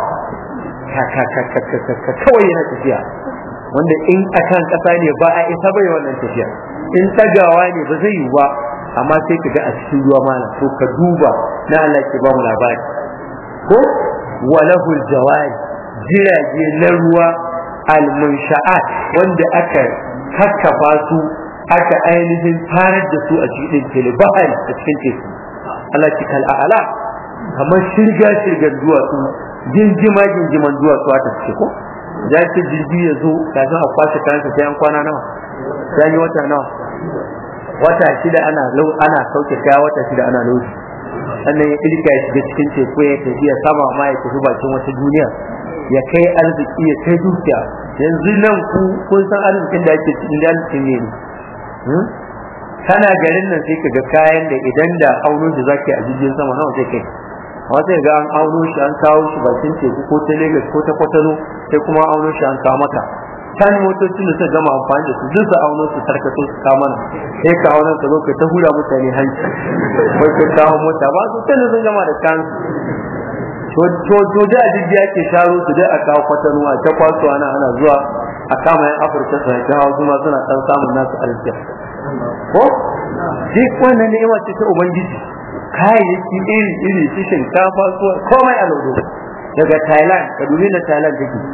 kawai yana tafiya, wanda in akan kasa ne ba a isa bai wannan tafiya, in tagawa ne ba zai yi ba, amma sai ka ga a cikin ruwa mana. To ka duba na Allah ke ba mu labari ko walahul jawari, jirage na ruwa al-munsha'at, wanda aka kakkafa su aka ainihin farar da su a cikin tilbahari a cikin teku. Allah ki kal a'ala, kamar shirgan duwatsu, jinjiman duwatsu aka ce ko da ke jirgi ya zo kafin a kwashe kayansa sai an kwana nawa, sai yi wata nawa, wata shida ana sauke kaya, wata shida ana lodi, sannan ya ilka ya shiga cikin teku ya tafi ya sama ma ya tafi bakin wata duniya ya kai arziki ya kai dukiya. Yanzu nan kun san arzikin da ake cikin da arzikin ne kana garin nan sai kaga kayan da idan da auno shi zaki a jirgin sama nawa sai kai, amma sai ga an auno shi an kawo shi bakin teku ko ta Lagos ko ta Kwatano, sai kuma auno shi an kawo mata kan motocin da suka gama amfani da su duk su auno su tarkato su kawo mana, sai ka auno ka zo ka ta hura mutane hanci wai ka kawo mota ba su tana sun gama da kan to da jirgi yake sharo su dai a kawo Kwatano a ta kwaso ana zuwa a kama yan Afirka su ta hawa kuma suna dan samun nasu arziki ko duk wannan ne wace ta ubangiji. Kayayyaki iri su shinkafa su komai a lodo daga Thailand, ka dubi na Thailand take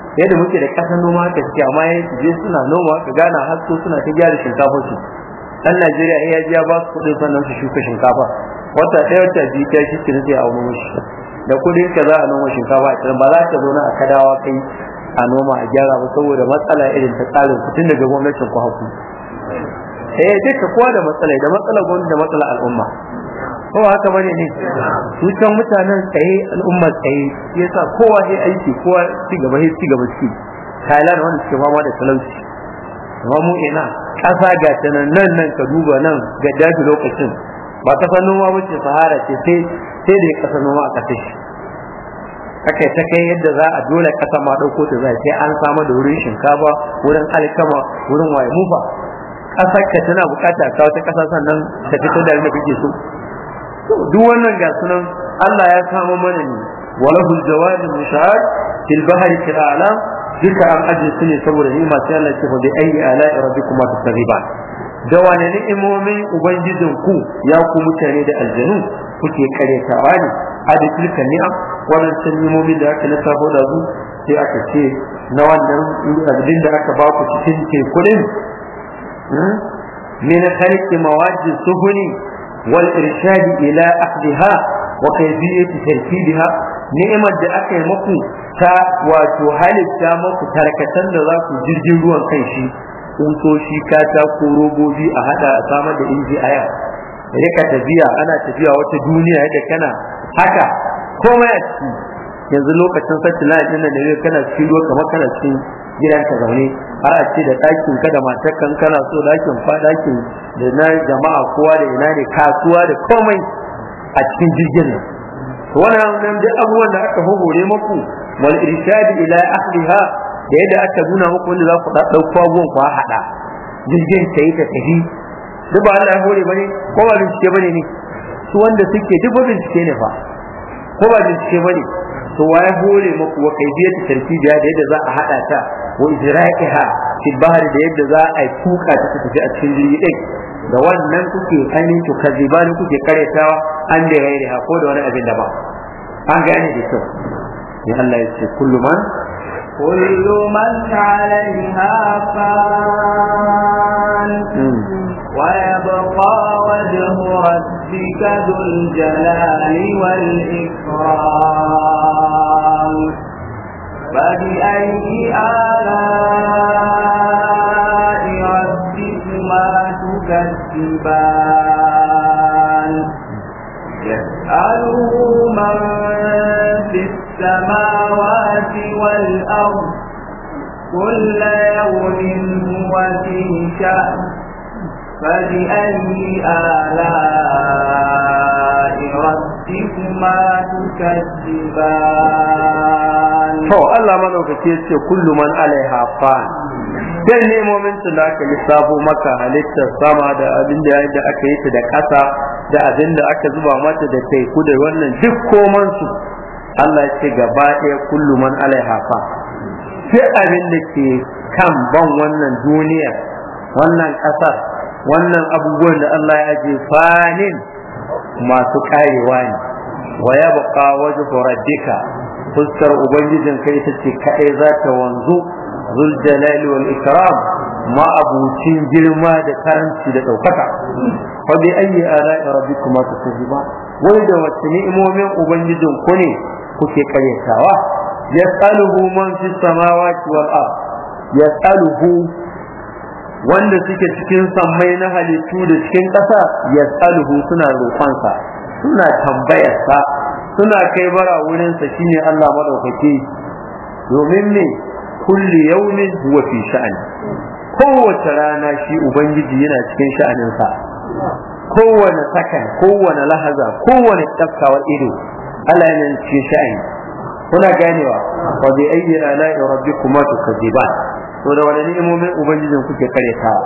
yadda muke da ƙasar noma haka suke, amma yayin je suna noma ka gana hasko suna ta gyara shinkafa su. Dan Najeriya ya ji ya ba su kuɗin sannan su shuka shinkafa, wata ɗaya wata biyu ta shi kin sai a noma shi da kuɗin ka za a noma shinkafa a cikin ba za ta zo na a kadawa kai a noma a gyara ba saboda matsala irin ta tsarin ku tun daga gwamnatin ku haku. Duka kowa da matsala gwamnati da matsala al'umma. Ko haka bane ne su can mutanen tsaye al'umma tsaye yasa kowa sai aiki kowa ci gaba ci Thailand wanda suke fama da talauci, amma mu ina kasa ga ta nan ka duba nan ga daji lokacin ba kasar noma bace sahara ce sai da kasar noma a kasar shi aka ta kai yadda za a dole kasa ma dauko ta sai an samu da wurin shinkafa wurin alkama wurin waye mufa kasar ka tana bukata ka wata kasa sannan ta fito da inda kake so. Duk wannan ga sunan Allah ya samu mana ne walahu jawad mushahad fil bahri fil a'lam duka an ajiye su ne saboda ni masu Allah ce da ayi ala'i rabbikuma tasriban da wane ni'imomin ubangijin ku ya ku mutane da aljanu kuke karetawa ne a da tilka ni'am wannan sun ni'imomin da aka lissafo da su sai aka ce na wannan abin da aka ba ku cikin tekudin min khalqi mawajid suhuni wal irshad ila ahliha wa kayfiyati tarkibiha ni'imar da aka yi muku ta wato halitta muku tarkatan da za ku jirgin ruwan kai shi kusoshi katako robobi a hada a samar da inji aya rika tafiya ana tafiya wata duniya yadda kana haka komai a ciki yanzu lokacin satellite din da ne kana cikin ruwa kamar kana cikin gidanka zaune har a ce da ɗakin ka da matarkan kana so ɗakin ɗakin da na jama'a kowa da ina ne kasuwa da komai a cikin jirgin nan wannan duk abubuwan da aka hore muku wal irshadi ila ahliha da yadda aka nuna muku wanda za ku ɗauko abubuwan ku haɗa jirgin ta yi ta tafi duk ba Allah ya hore bane ko ba bincike bane ne su wanda suke duk ba bincike ne fa ko ba bincike bane to waye hore muku wa kaifiyatu tarkibiya da yadda za a haɗa ta wa ijra'iha fil bahri da yadda za a tuka ta tafi a cikin jirgi din da wannan kuke ainihin to kazibani kuke karetawa an da gairiha ko da wani abin da ba an gane da kyau ya Allah ya ce kullu man عليها فان ويبقى وجه ربك ذو الجلال والإكرام فبأي آلاء ربكما تكذبان يسأله من في السماوات والأرض كل يوم هو في شأن فبأي آلاء ربكما تكذبان الله مدوكake yace kullu man alaiha fan dan ne momentin da aka lissafo maka halittar sama da abin da aka yi ta da ƙasa da abin da aka zuba mata da teku da wannan duk koman su Allah ya ce gaba ɗaya kullu man alaiha fan sai abin da ke kan ban wannan duniya wannan ƙasar wannan abubuwan da Allah ya aje fanin masu karewa ne wa yabqa wajhu rabbika fuskar ubangijin kai ita ce kadai za ta wanzu zul jalali wal ikram ma abucin girma da karanci da daukaka fa bi ayyi ala'i rabbikuma tukazziban wai da wace ni'imomin ubangijin ku ne kuke karyatawa yasaluhu man fis samawati wal ard yasaluhu wanda suke cikin sammai na halittu da cikin ƙasa yasaluhu suna roƙonsa suna tambayarsa suna kai bara wurinsa shine Allah madaukake domin ne kulli yawmin huwa fi sha'ani kowace rana shi ubangiji yana cikin sha'aninsa kowane sakan kowane lahaza kowane tafkawa ido Allah yana cikin sha'ani kuna ganewa wa bi ayyi ala'i rabbikuma tukadziban to da wani ni'imomin ubangijin kuke karetawa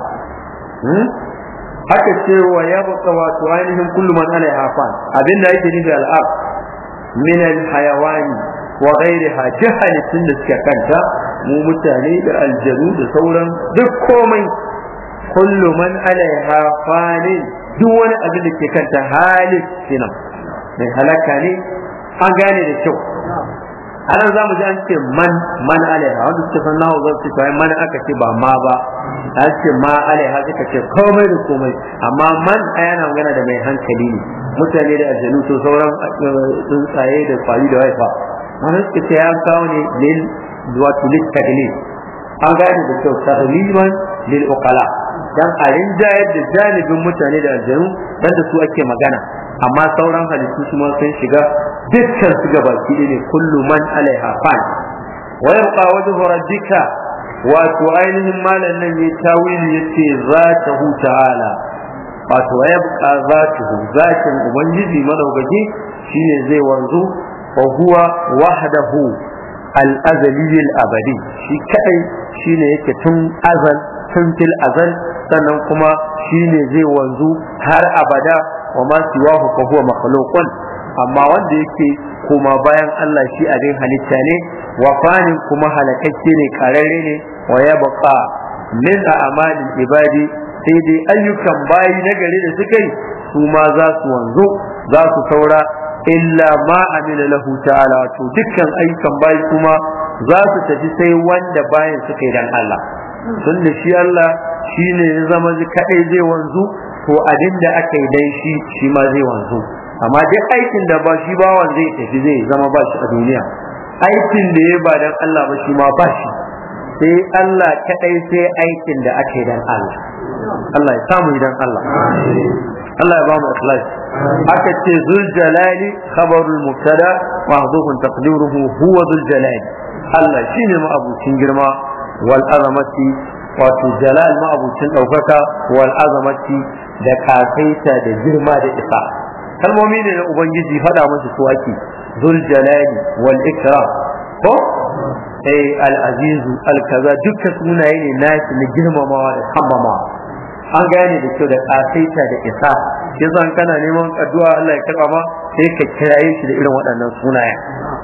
haka ce wa ya baka wato ainihin kullu man alaiha fan abinda yake nufi al'ab min al-hayawani wa ghayriha jahalatin da suke kanta mu mutane da aljanu da sauran duk komai kullu man alaiha fan duk wani abin da ke kanta halik kenan mai halaka ne an gane da kyau anan za mu ji an ce man alaiha, wanda suke san nahu zan ce to man aka ce ba ma ba, an ce ma alaiha suka ce komai da komai, amma man yana magana da mai hankali ne, mutane da aljanu to sauran tsuntsaye da kwari da waifa, wanda suka ce ya kawo ne lil wato lit taglib, an gane da kyau tagliban lil uqala, dan a rinjayar da janibin mutane da aljanu dan da su ake magana, amma sauran halittu su ma sun shiga dukkan su gabaki ne, kullu man alaiha fan wa yabqa wajhu rabbika, wato ainihin malan nan ya tawili yace zatahu ta'ala, wato wa yabqa zatuhu, zatin ubangiji madaukaki shine zai wanzu, wa huwa wahdahu al-azali al-abadi, shi kadai shine yake tun azal tun fil azal, sannan kuma shine zai wanzu har abada, wa ma siwahu fa huwa makhluqun, amma wanda yake kuma bayan Allah shi abin halitta ne, wa fanin kuma halakakke ne, kararre ne, wa yabqa min a'malil ibadi, sai dai ayyukan bayi na gari da suka yi su ma za su wanzu, za su saura, illa ma amila lahu ta'ala, to dukkan ayyukan bayi kuma za su tafi sai wanda bayan suka yi dan Allah, tunda shi Allah shine ya zama kadai zai wanzu, to abin da aka yi dan shi ma zai wanzu, amma duk aikin da ba shi bawan zai tafi zai zama ba shi a duniya, aikin da ya ba dan Allah ba shi ma ba shi, sai Allah kadai sai aikin da aka yi dan Allah. Allah ya samu idan Allah Allah ya ba mu ikhlas. Aka ce zul jalali khabarul mubtada mahdhufun taqdiruhu huwa zul jalali, Allah shine ma'abucin girma, wal azamati wato jalal ma'abucin daukaka, wal azamati da kasaita da girma da isa, kalmomi ne na ubangiji fada musu su ake, zul jalali wal ikram ko al azizu al kaza, dukkan sunaye ne nashi na girmamawa da kammamawa, an gane da kyau da kasaita da isa, shi zan kana neman addu'a Allah ya karba ma sai ka kiraye shi da irin waɗannan sunayen.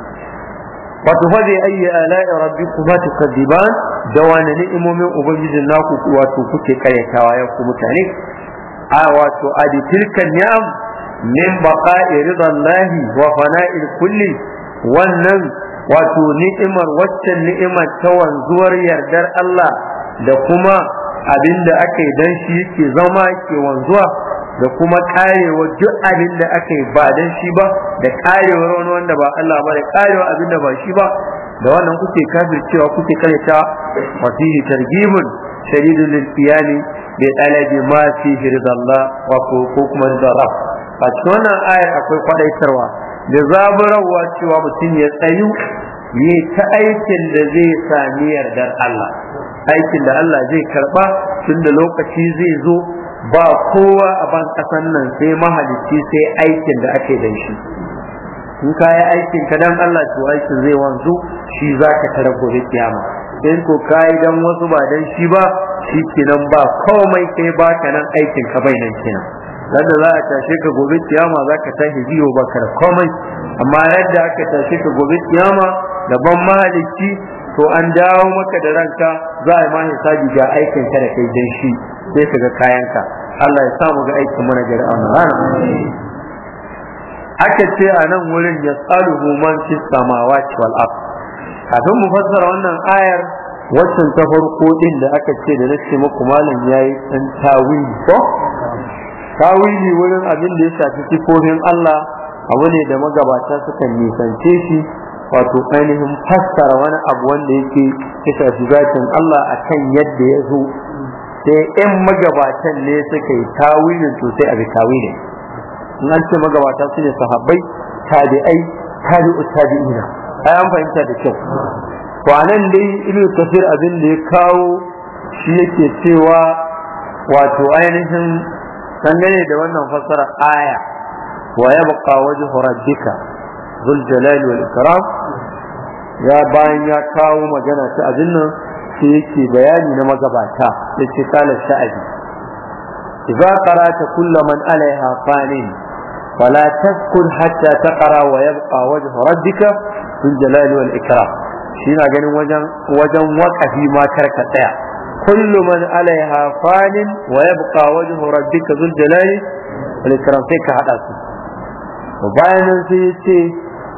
Wato fa zai ayyi ala'i rabbikuma tukadiban, da wani ni'imomin ubangijin naku wato kuke karyatawa ya ku mutane, a wato adi tilka ni'am min baqa'i ridallahi wa fana'il kulli, wannan wato ni'imar waccan ni'imar ta wanzuwar yardar Allah da kuma abinda aka yi dan shi yake zama ke wanzuwa, da kuma karewa duk abinda aka yi ba dan shi ba, da karewar wani wanda ba Allah ba, da karewa abinda ba shi ba, da wannan kuke kafircewa kuke karyata. wa fihi targhibun shadidun lil qiyami bi talabi ma fi ridallah wa ko kuma ridallah. A cikin wannan ayar akwai kwadaitarwa da zaburarwa cewa mutum ya tsayu yi ta aikin da zai sami yardar Allah, aikin da Allah zai karba, tunda lokaci zai zo ba kowa a ban kasan nan sai mahalicci, sai aikin da ake da shi. In ka yi aikin ka dan Allah to aikin zai wanzu, shi zaka tara gobe kiyama. In ko ka yi dan wasu ba dan shi ba, shi kenan ba komai, kai ba ka nan aikin ka bai nan kenan. Yadda za a tashe ka gobe kiyama za ka tashi biyo ba ka da komai, amma yadda aka tashe ka gobe kiyama daban mahalicci, to an dawo maka da ranka za a yi ma hisabi ga aikin ka da kai dan shi, sai ka ga kayanka. Allah ya samu ga aikin mu na gari a wannan rana. Aka ce a nan wurin ya tsaluhu man fi samawati wal ard. Kafin mu fassara wannan ayar, waccan ta farko din da aka ce da nace muku malam yayi dan tawili, ko tawili wurin abin da ya shafi sifofin Allah abu ne da magabata suka nisance shi, wato ainihin fassara wani abu wanda yake ya shafi zatin Allah akan yadda ya zo, sai in magabatan ne suka yi tawilin to sai abi tawilin. In an ce magabata su ne sahabbai, tabi'ai, tabi'u tabi'ina, ai an fahimta da kyau. To anan dai Ibn Kathir abin da ya kawo shi yake cewa wato ainihin dangane da wannan fassara aya, wa yabqa wajhu rabbika dhul jalali wal ikram, ya bayan ya kawo magana ta abin nan sai yake bayani na magabata, yace kala sha'abi idza qara'ta kullu man 'alayha fanin fala tadhkur hatta taqra wa yabqa wajhu rabbika dhul jalali wal ikram. Shi na ganin wajen waqafi ma karka tsaya, kullu man 'alayha fanin wa yabqa wajhu rabbika dhul jalali wal ikram, sai ka hada su. Bayan nan sai yace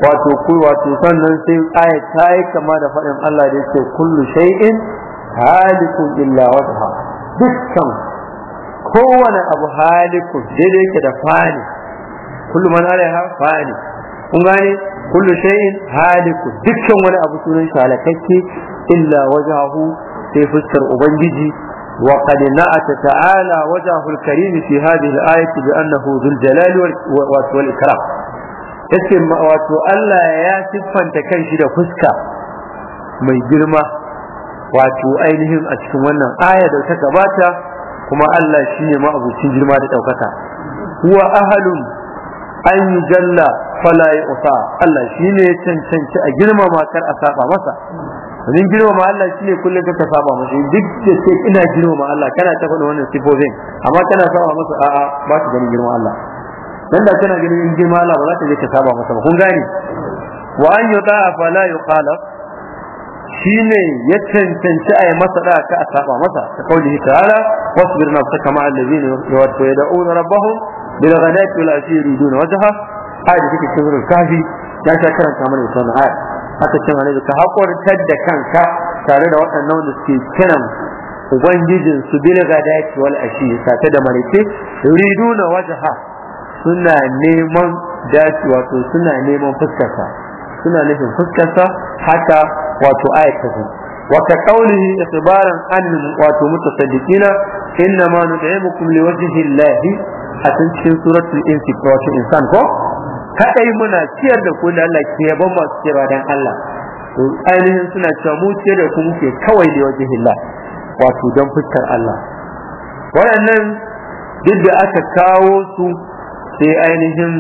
wato sannan sai aya ta yi kama da faɗin Allah da yake kullu shay'in halikun illa wajha, dukkan kowane abu halikun daidai yake da fani, kullu man alaiha fani, kun gane kullu shay'in halikun, dukkan wani abu sunan shi halakakke illa wajhahu, sai fuskar ubangiji. wa qad na'ata ta'ala wajhahu al-karim fi hadhihi al-ayati bi annahu dhul jalali wal ikram. yace wato Allah ya siffanta kanshi da fuska mai girma wato ainihin a cikin wannan aya da ta gabata, kuma Allah shine ma'abucin girma da daukaka. huwa ahlun an yujalla fala yusa, Allah shine ya cancanci a girmama kar a saba masa. domin girmama Allah shine kullum ka saba masa, duk da sai ina girmama Allah kana ta faɗa wannan sifofin amma kana saba masa, a'a ba ka ganin girman Allah. dan da kana ganin girman Allah ba za ka je ka saba masa ba, kun gane. wa an yuta fala yuqala, shine ya cancanci a yi masa da ka a saba masa, ta kaulihi ta'ala wasbir nafsaka ma'a allazina yad'una rabbahum bil ghadati wal ashi yuriduna wajha. ayat take cikin surah kafi ya sha karanta mana wannan ayat. haka ce mana ka hakurtar da kanka tare da waɗannan da suke kiran ubangijin su bil ghadati wal ashi sata da marike yuriduna wajha, suna neman dace wato suna neman fuskarsa, suna nufin fuskarsa. haka wato ayatu wa ka qawlihi ikhbaran an wato mutasaddiqina inna ma nud'imukum liwajhi llahi, a cikin suratul insan ko kadai muna ciyar da ku da Allah ke yaban masu ciyarwa dan Allah. to ainihin suna cewa mu ciyar da ku muke kawai da wajhi llah, wato dan fuskar Allah. waɗannan duk da aka kawo su sai ainihin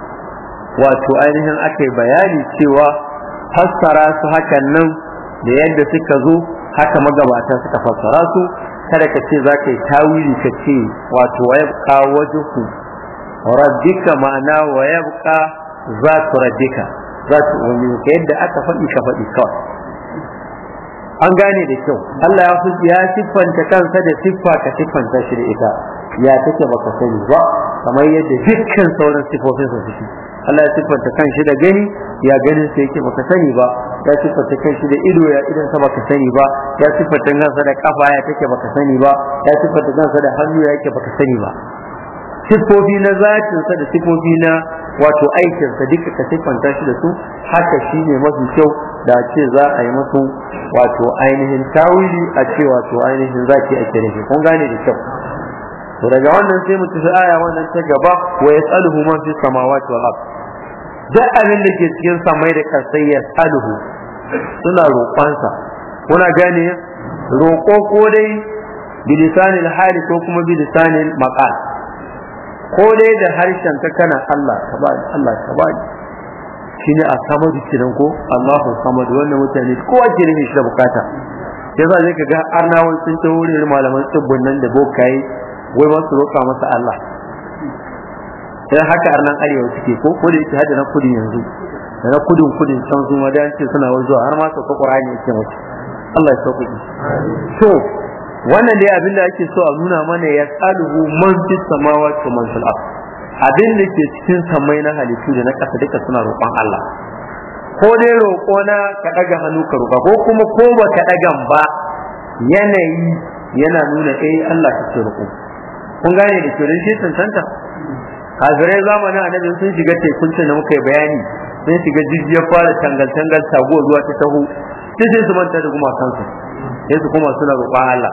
aka yi bayani cewa fassara su hakan nan da yadda suka zo haka magabata suka fassara su. kada ka ce za ka yi tawili ka ce wato wa yabqa wajhu rabbika ma'ana wa yabqa zatu rabbika, zatu wani ka yadda aka faɗi ka faɗi kawai. an gane da kyau. Allah ya siffanta kansa da siffa ka siffanta shi da ita, ya take baka sani ba, kamar yadda dukkan sauran sifofin su suke. Allah ya siffanta kanshi da gani, ya ganin sa yake baka sani ba. ya siffanta kanshi da ido, ya idan sa baka sani ba. ya siffanta kansa da kafa, ya take baka sani ba. ya siffanta kansa da hannu, ya yake baka sani ba. siffofi na zatin sa da siffofi na wato aikin sa duka ka siffanta shi da su, haka shine mafi kyau da ce za a yi musu wato ainihin tawili, a ce wato ainihin zaki ake da shi. kun gane da kyau. to daga wannan sai mu tafi aya wannan ta gaba, wa yasaluhu man fi samawati wal ard. duk abin da ke cikin samai da kasai ya saluhu, suna roƙonsa. kuna gane roƙo ko dai bilisanil hali ko kuma bilisanil maqal, ko dai da harshen ka kana Allah ka bani, Allah ka bani, shine a samadu kiran ko Allahu samad. wannan mutane kowa ke rike shi da bukata. yasa zai kaga arnawan sun ta wurin malaman tsibbin nan da bokai wai ba su roƙa masa Allah. sai haka arnan arewa suke ko da yake hada na kudi yanzu da na kudin can su ma da suna zuwa har ma su ko Qur'ani yake mutu. Allah ya sauke. to wannan dai abin da ake so a nuna mana, ya tsaluhu man fis samawati wa man fil ard. abin da ke cikin samai na halittu da na ƙasa duka suna roƙon Allah. ko dai roƙo na ka daga hannu ka roƙa, ko kuma ko ba ka dagan ba, yanayi yana nuna Allah kake roƙo. kun gane da kiran shi tantanta. kafirai zamanin annabi sun shiga tekun da muka yi bayani, sun shiga jijiyar fara tangal taguwar ruwa ta taho, sai su manta da gumakansu, sai su kuma suna roƙon Allah.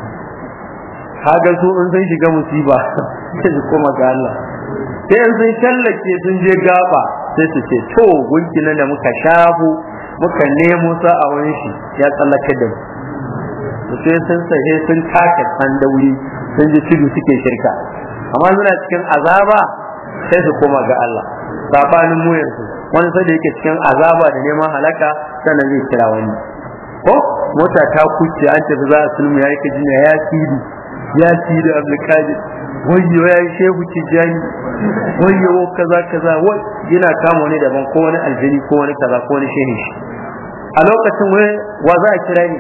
kaga su in sun shiga musiba sai su koma ga Allah. sai in sun shallake sun je gaba sai su ce to gunki nan da muka shafu muka nemo sa a wani shi ya tsallake da mu. sai sun sahe sun taka sandauri sun ji tudu suke shirka, amma suna cikin azaba sai su koma ga Allah. sabanin mu yanzu wani sai da yake cikin azaba da neman halaka sannan zai kira wani. ko mota ta kuce an tafi za a sulmu yayi kaji ne ya sidi Abdulkadir, wayyo yayi Shehu Tijani, wayyo kaza wai yana kama ne daban, ko wani aljini ko wani kaza ko wani shehi. a lokacin wa za a kira ni?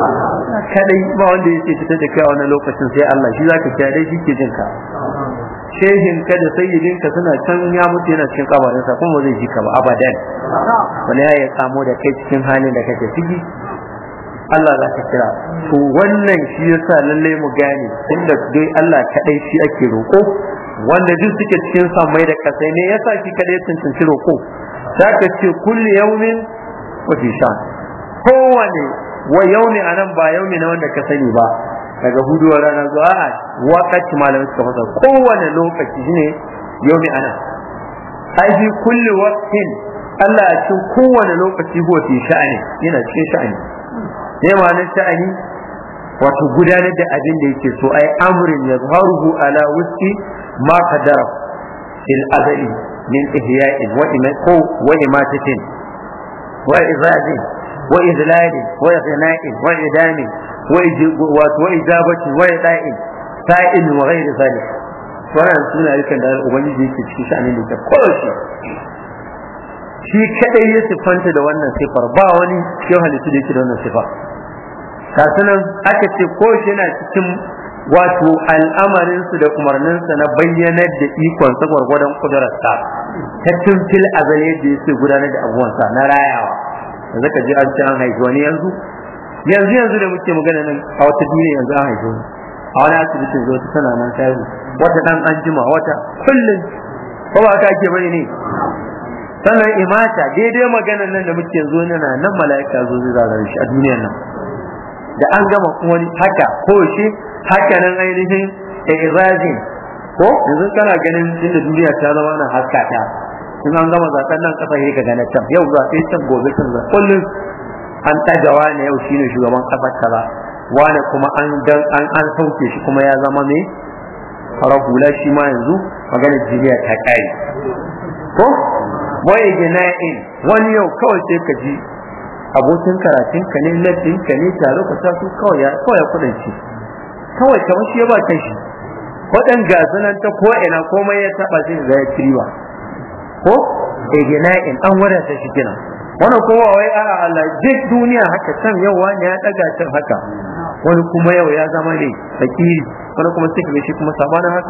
kadai ba wanda yake fitar da kai a wannan lokacin sai Allah. shi zaka kira dai shi ke jinka, shehin ka da sayyidin ka suna can ya mutu yana cikin kabarin sa kuma zai ji ka ba abadan wani ya tsamo da kai cikin halin da kake ciki Allah za ka kira to wannan shi yasa lalle mu gane inda dai Allah kadai shi ake roko wanda duk suke cikin samai da kasai ne yasa shi kadai tantance roko zaka ce kulli yawmin wa fi shan kowane wa yawmi anan ba yawmi na wanda ka sani ba daga huduwar rana zuwa a wakati malamai suka fasa kowane lokaci shine yawmi anan ai fi kulli waqtin Allah a cikin kowane lokaci ko fi sha'ani yana cikin sha'ani ne ma'anar sha'ani wato gudanar da abin da yake so ai amrin yazharuhu ala wuski ma qadara fil azali min ihya'in wa imatatin wa izadin wa idlalin wa ghina'in wa idamin wa ijabatin wa ida'in sa'in wa ghayr zalik wannan suna rikan da ubangiji yake cikin sha'anin da yake kowace shi kadai ya sifanta da wannan sifar ba wani shi halittu da yake da wannan sifar kasunan aka ce ko shi yana cikin wato al'amarinsu da umarninsa na bayyanar da ikon sa gwargwadon kudurarsa ta tuntil azale da yake gudanar da abubuwansa na rayawa da zaka ji an ce an haifi wani yanzu da muke magana nan a wata duniya yanzu an haifi wani a wani asibitin zo ta tana nan tayi wata dan an jima wata kullum ko ba ka ake bane ne sannan imata daidai maganar nan da muke yanzu nan mala'ika zo zai zagare shi a duniyar nan da an gama wani haka ko shi haka nan ainihin izazin ko yanzu kana ganin inda duniya ta zama na haska ta in an gama zaben nan kafa yake ga can yau zaɓe can gobe can za kullum an tagawa ne yau shine shugaban kasar kaza wani kuma an sauke shi kuma ya zama mai farar hula shi ma yanzu maganar duniya ta kare ko wai gina'in wani yau kawai sai ka ji abokin karatun ka ne latin ka ne tare ku sa su kawai kudanci kawai kamar shi ya ba kan shi wadan gazunan ta ko ina komai ya taba sai ga ya kiriwa ko gina'in an wadata shi kina wannan kowa wai a'a Allah duk duniya haka can yau wani ya daga can haka wani kuma yau ya zama ne fakiri wani kuma sai shi kuma sabanin haka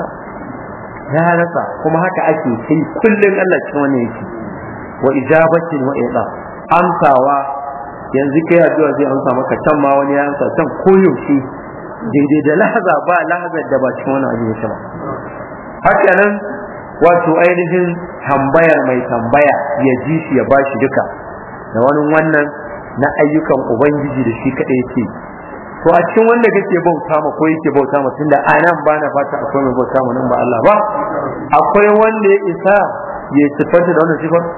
ya rasa kuma haka ake sai kullun Allah cikin wannan yake wa ijabatin wa ida amsawa yanzu kai addu'a zai amsa maka can ma wani ya amsa can koyaushe daidai da lahaza ba lahazar da ba cikin wannan abin yake ba haka nan wato ainihin tambayar mai tambaya ya ji shi ya bashi duka da wani wannan na ayyukan ubangiji da shi kadai yake to a cikin wanda kake bauta ma ko yake bauta ma tunda anan ba na fata akwai mai bauta ma nan ba Allah ba akwai wanda ya isa ya sifanta da wannan sifar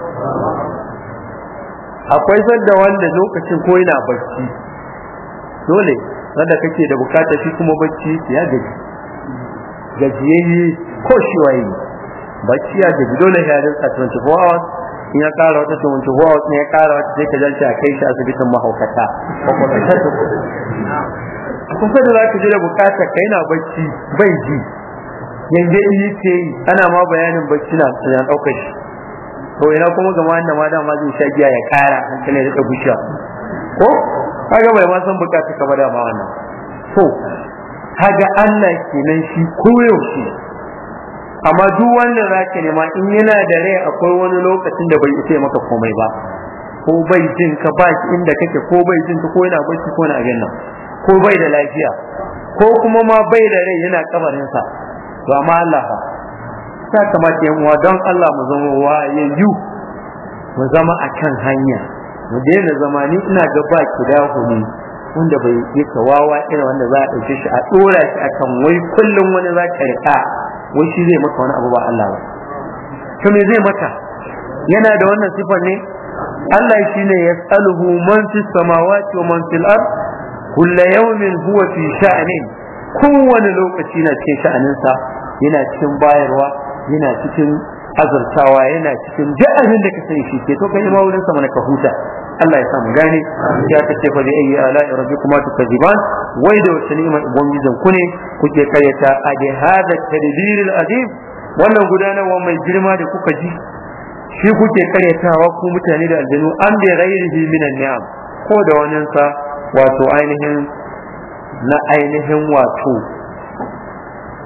akwai sanda wanda lokacin ko yana bacci dole sanda kake da bukata shi kuma bacci ya gajiyayye ko shi waye bacci ya gaji dole ya rinka 24 hours in ya kara wata 24 hours ne ya kara wata sai ka jalta a kai shi asibitin mahaukata ko kuma ta kusa da zaka ji da bukata kai na bacci bai ji yanzu yi ce ana ma bayanin bacci na ya daukar shi to ina kuma ga wanda ma dama zai sha giya ya kara hankali da busha ko kaga bai ma san bukata ka bada ma wannan to kaga Allah kenan shi koyaushe amma duk wanda zaka ne ma in yana da rai akwai wani lokacin da bai isa maka komai ba ko bai jin ka ba inda kake ko bai jin ka ko yana bacci ko na ganna ko bai da lafiya ko kuma ma bai da rai yana kabarin sa to amma Allah ta kamata yan uwa don Allah mu zama wayayyu mu zama akan hanya mu daina zamani ina ga ba ki da huni wanda bai yi kawawa irin wanda za a dauke shi a dora shi akan wai kullum wani za ka rika wai shi zai maka wani abu ba Allah ba to me zai maka yana da wannan sifar ne Allah shine yasaluhu man fis samawati wa man fil ard kullu yawmin huwa fi sha'nin kowane lokaci na cikin sha'aninsa yana cikin bayarwa yana cikin azurtawa yana cikin duk abin da ka sani shi ke to kai ma wurin sa mana ka huta Allah ya sa mu gane ya kace fa bi ayi ala rabbikuma tukaziban wai da wata ni'imar ubangijin ku ne kuke kayyata ade hada tadbir al-adib wannan gudanarwa mai girma da kuka ji shi kuke karyatawa ku mutane da aljanu an bi ghairihi min an-ni'am ko da wannan sa wato ainihin wato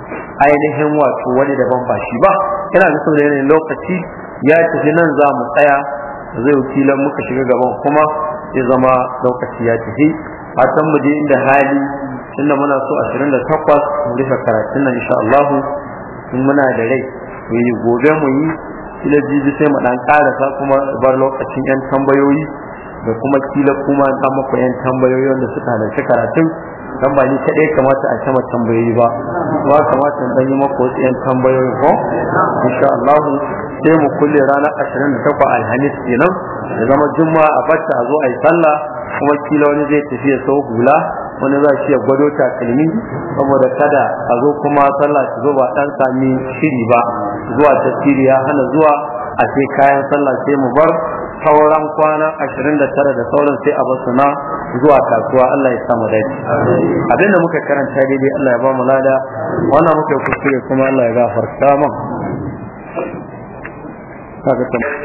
ainihin wato wani daban ba shi ba. Ina da son yanayin lokaci ya tafi nan za mu tsaya, zai wakilan muka shiga gaban kuma ya zama lokaci ya tafi. Fatan mu je inda hali tunda muna so 28 mu rufe karatun nan insha Allah in muna da rai mu yi gobe mu yi kila jibi sai mu dan karasa kuma bar lokacin yan tambayoyi da kuma kila kuma an muku yan tambayoyi wanda suka halarci karatun dan ba ni kadai kamata a sama tambayoyi ba kamata in dan yi muku wasu yan tambayoyi ko insha Allah sai mu kulle ranar 28 alhamis kenan da zama juma'a a bacci a zo a yi sallah kuma kila wani zai tafi ya sau hula wani za shi ya gwado takalmi saboda kada a zo kuma sallah ta zo ba dan sami shiri ba zuwa tafsiri ya hana zuwa a sai kayan sallah sai mu bar sauran kwana 29 da sauran sai a basu na zuwa kasuwa. Allah ya samu dace. Abinda muka karanta daidai Allah ya ba mu lada, wannan muka kuskure kuma Allah ya gafarta mu.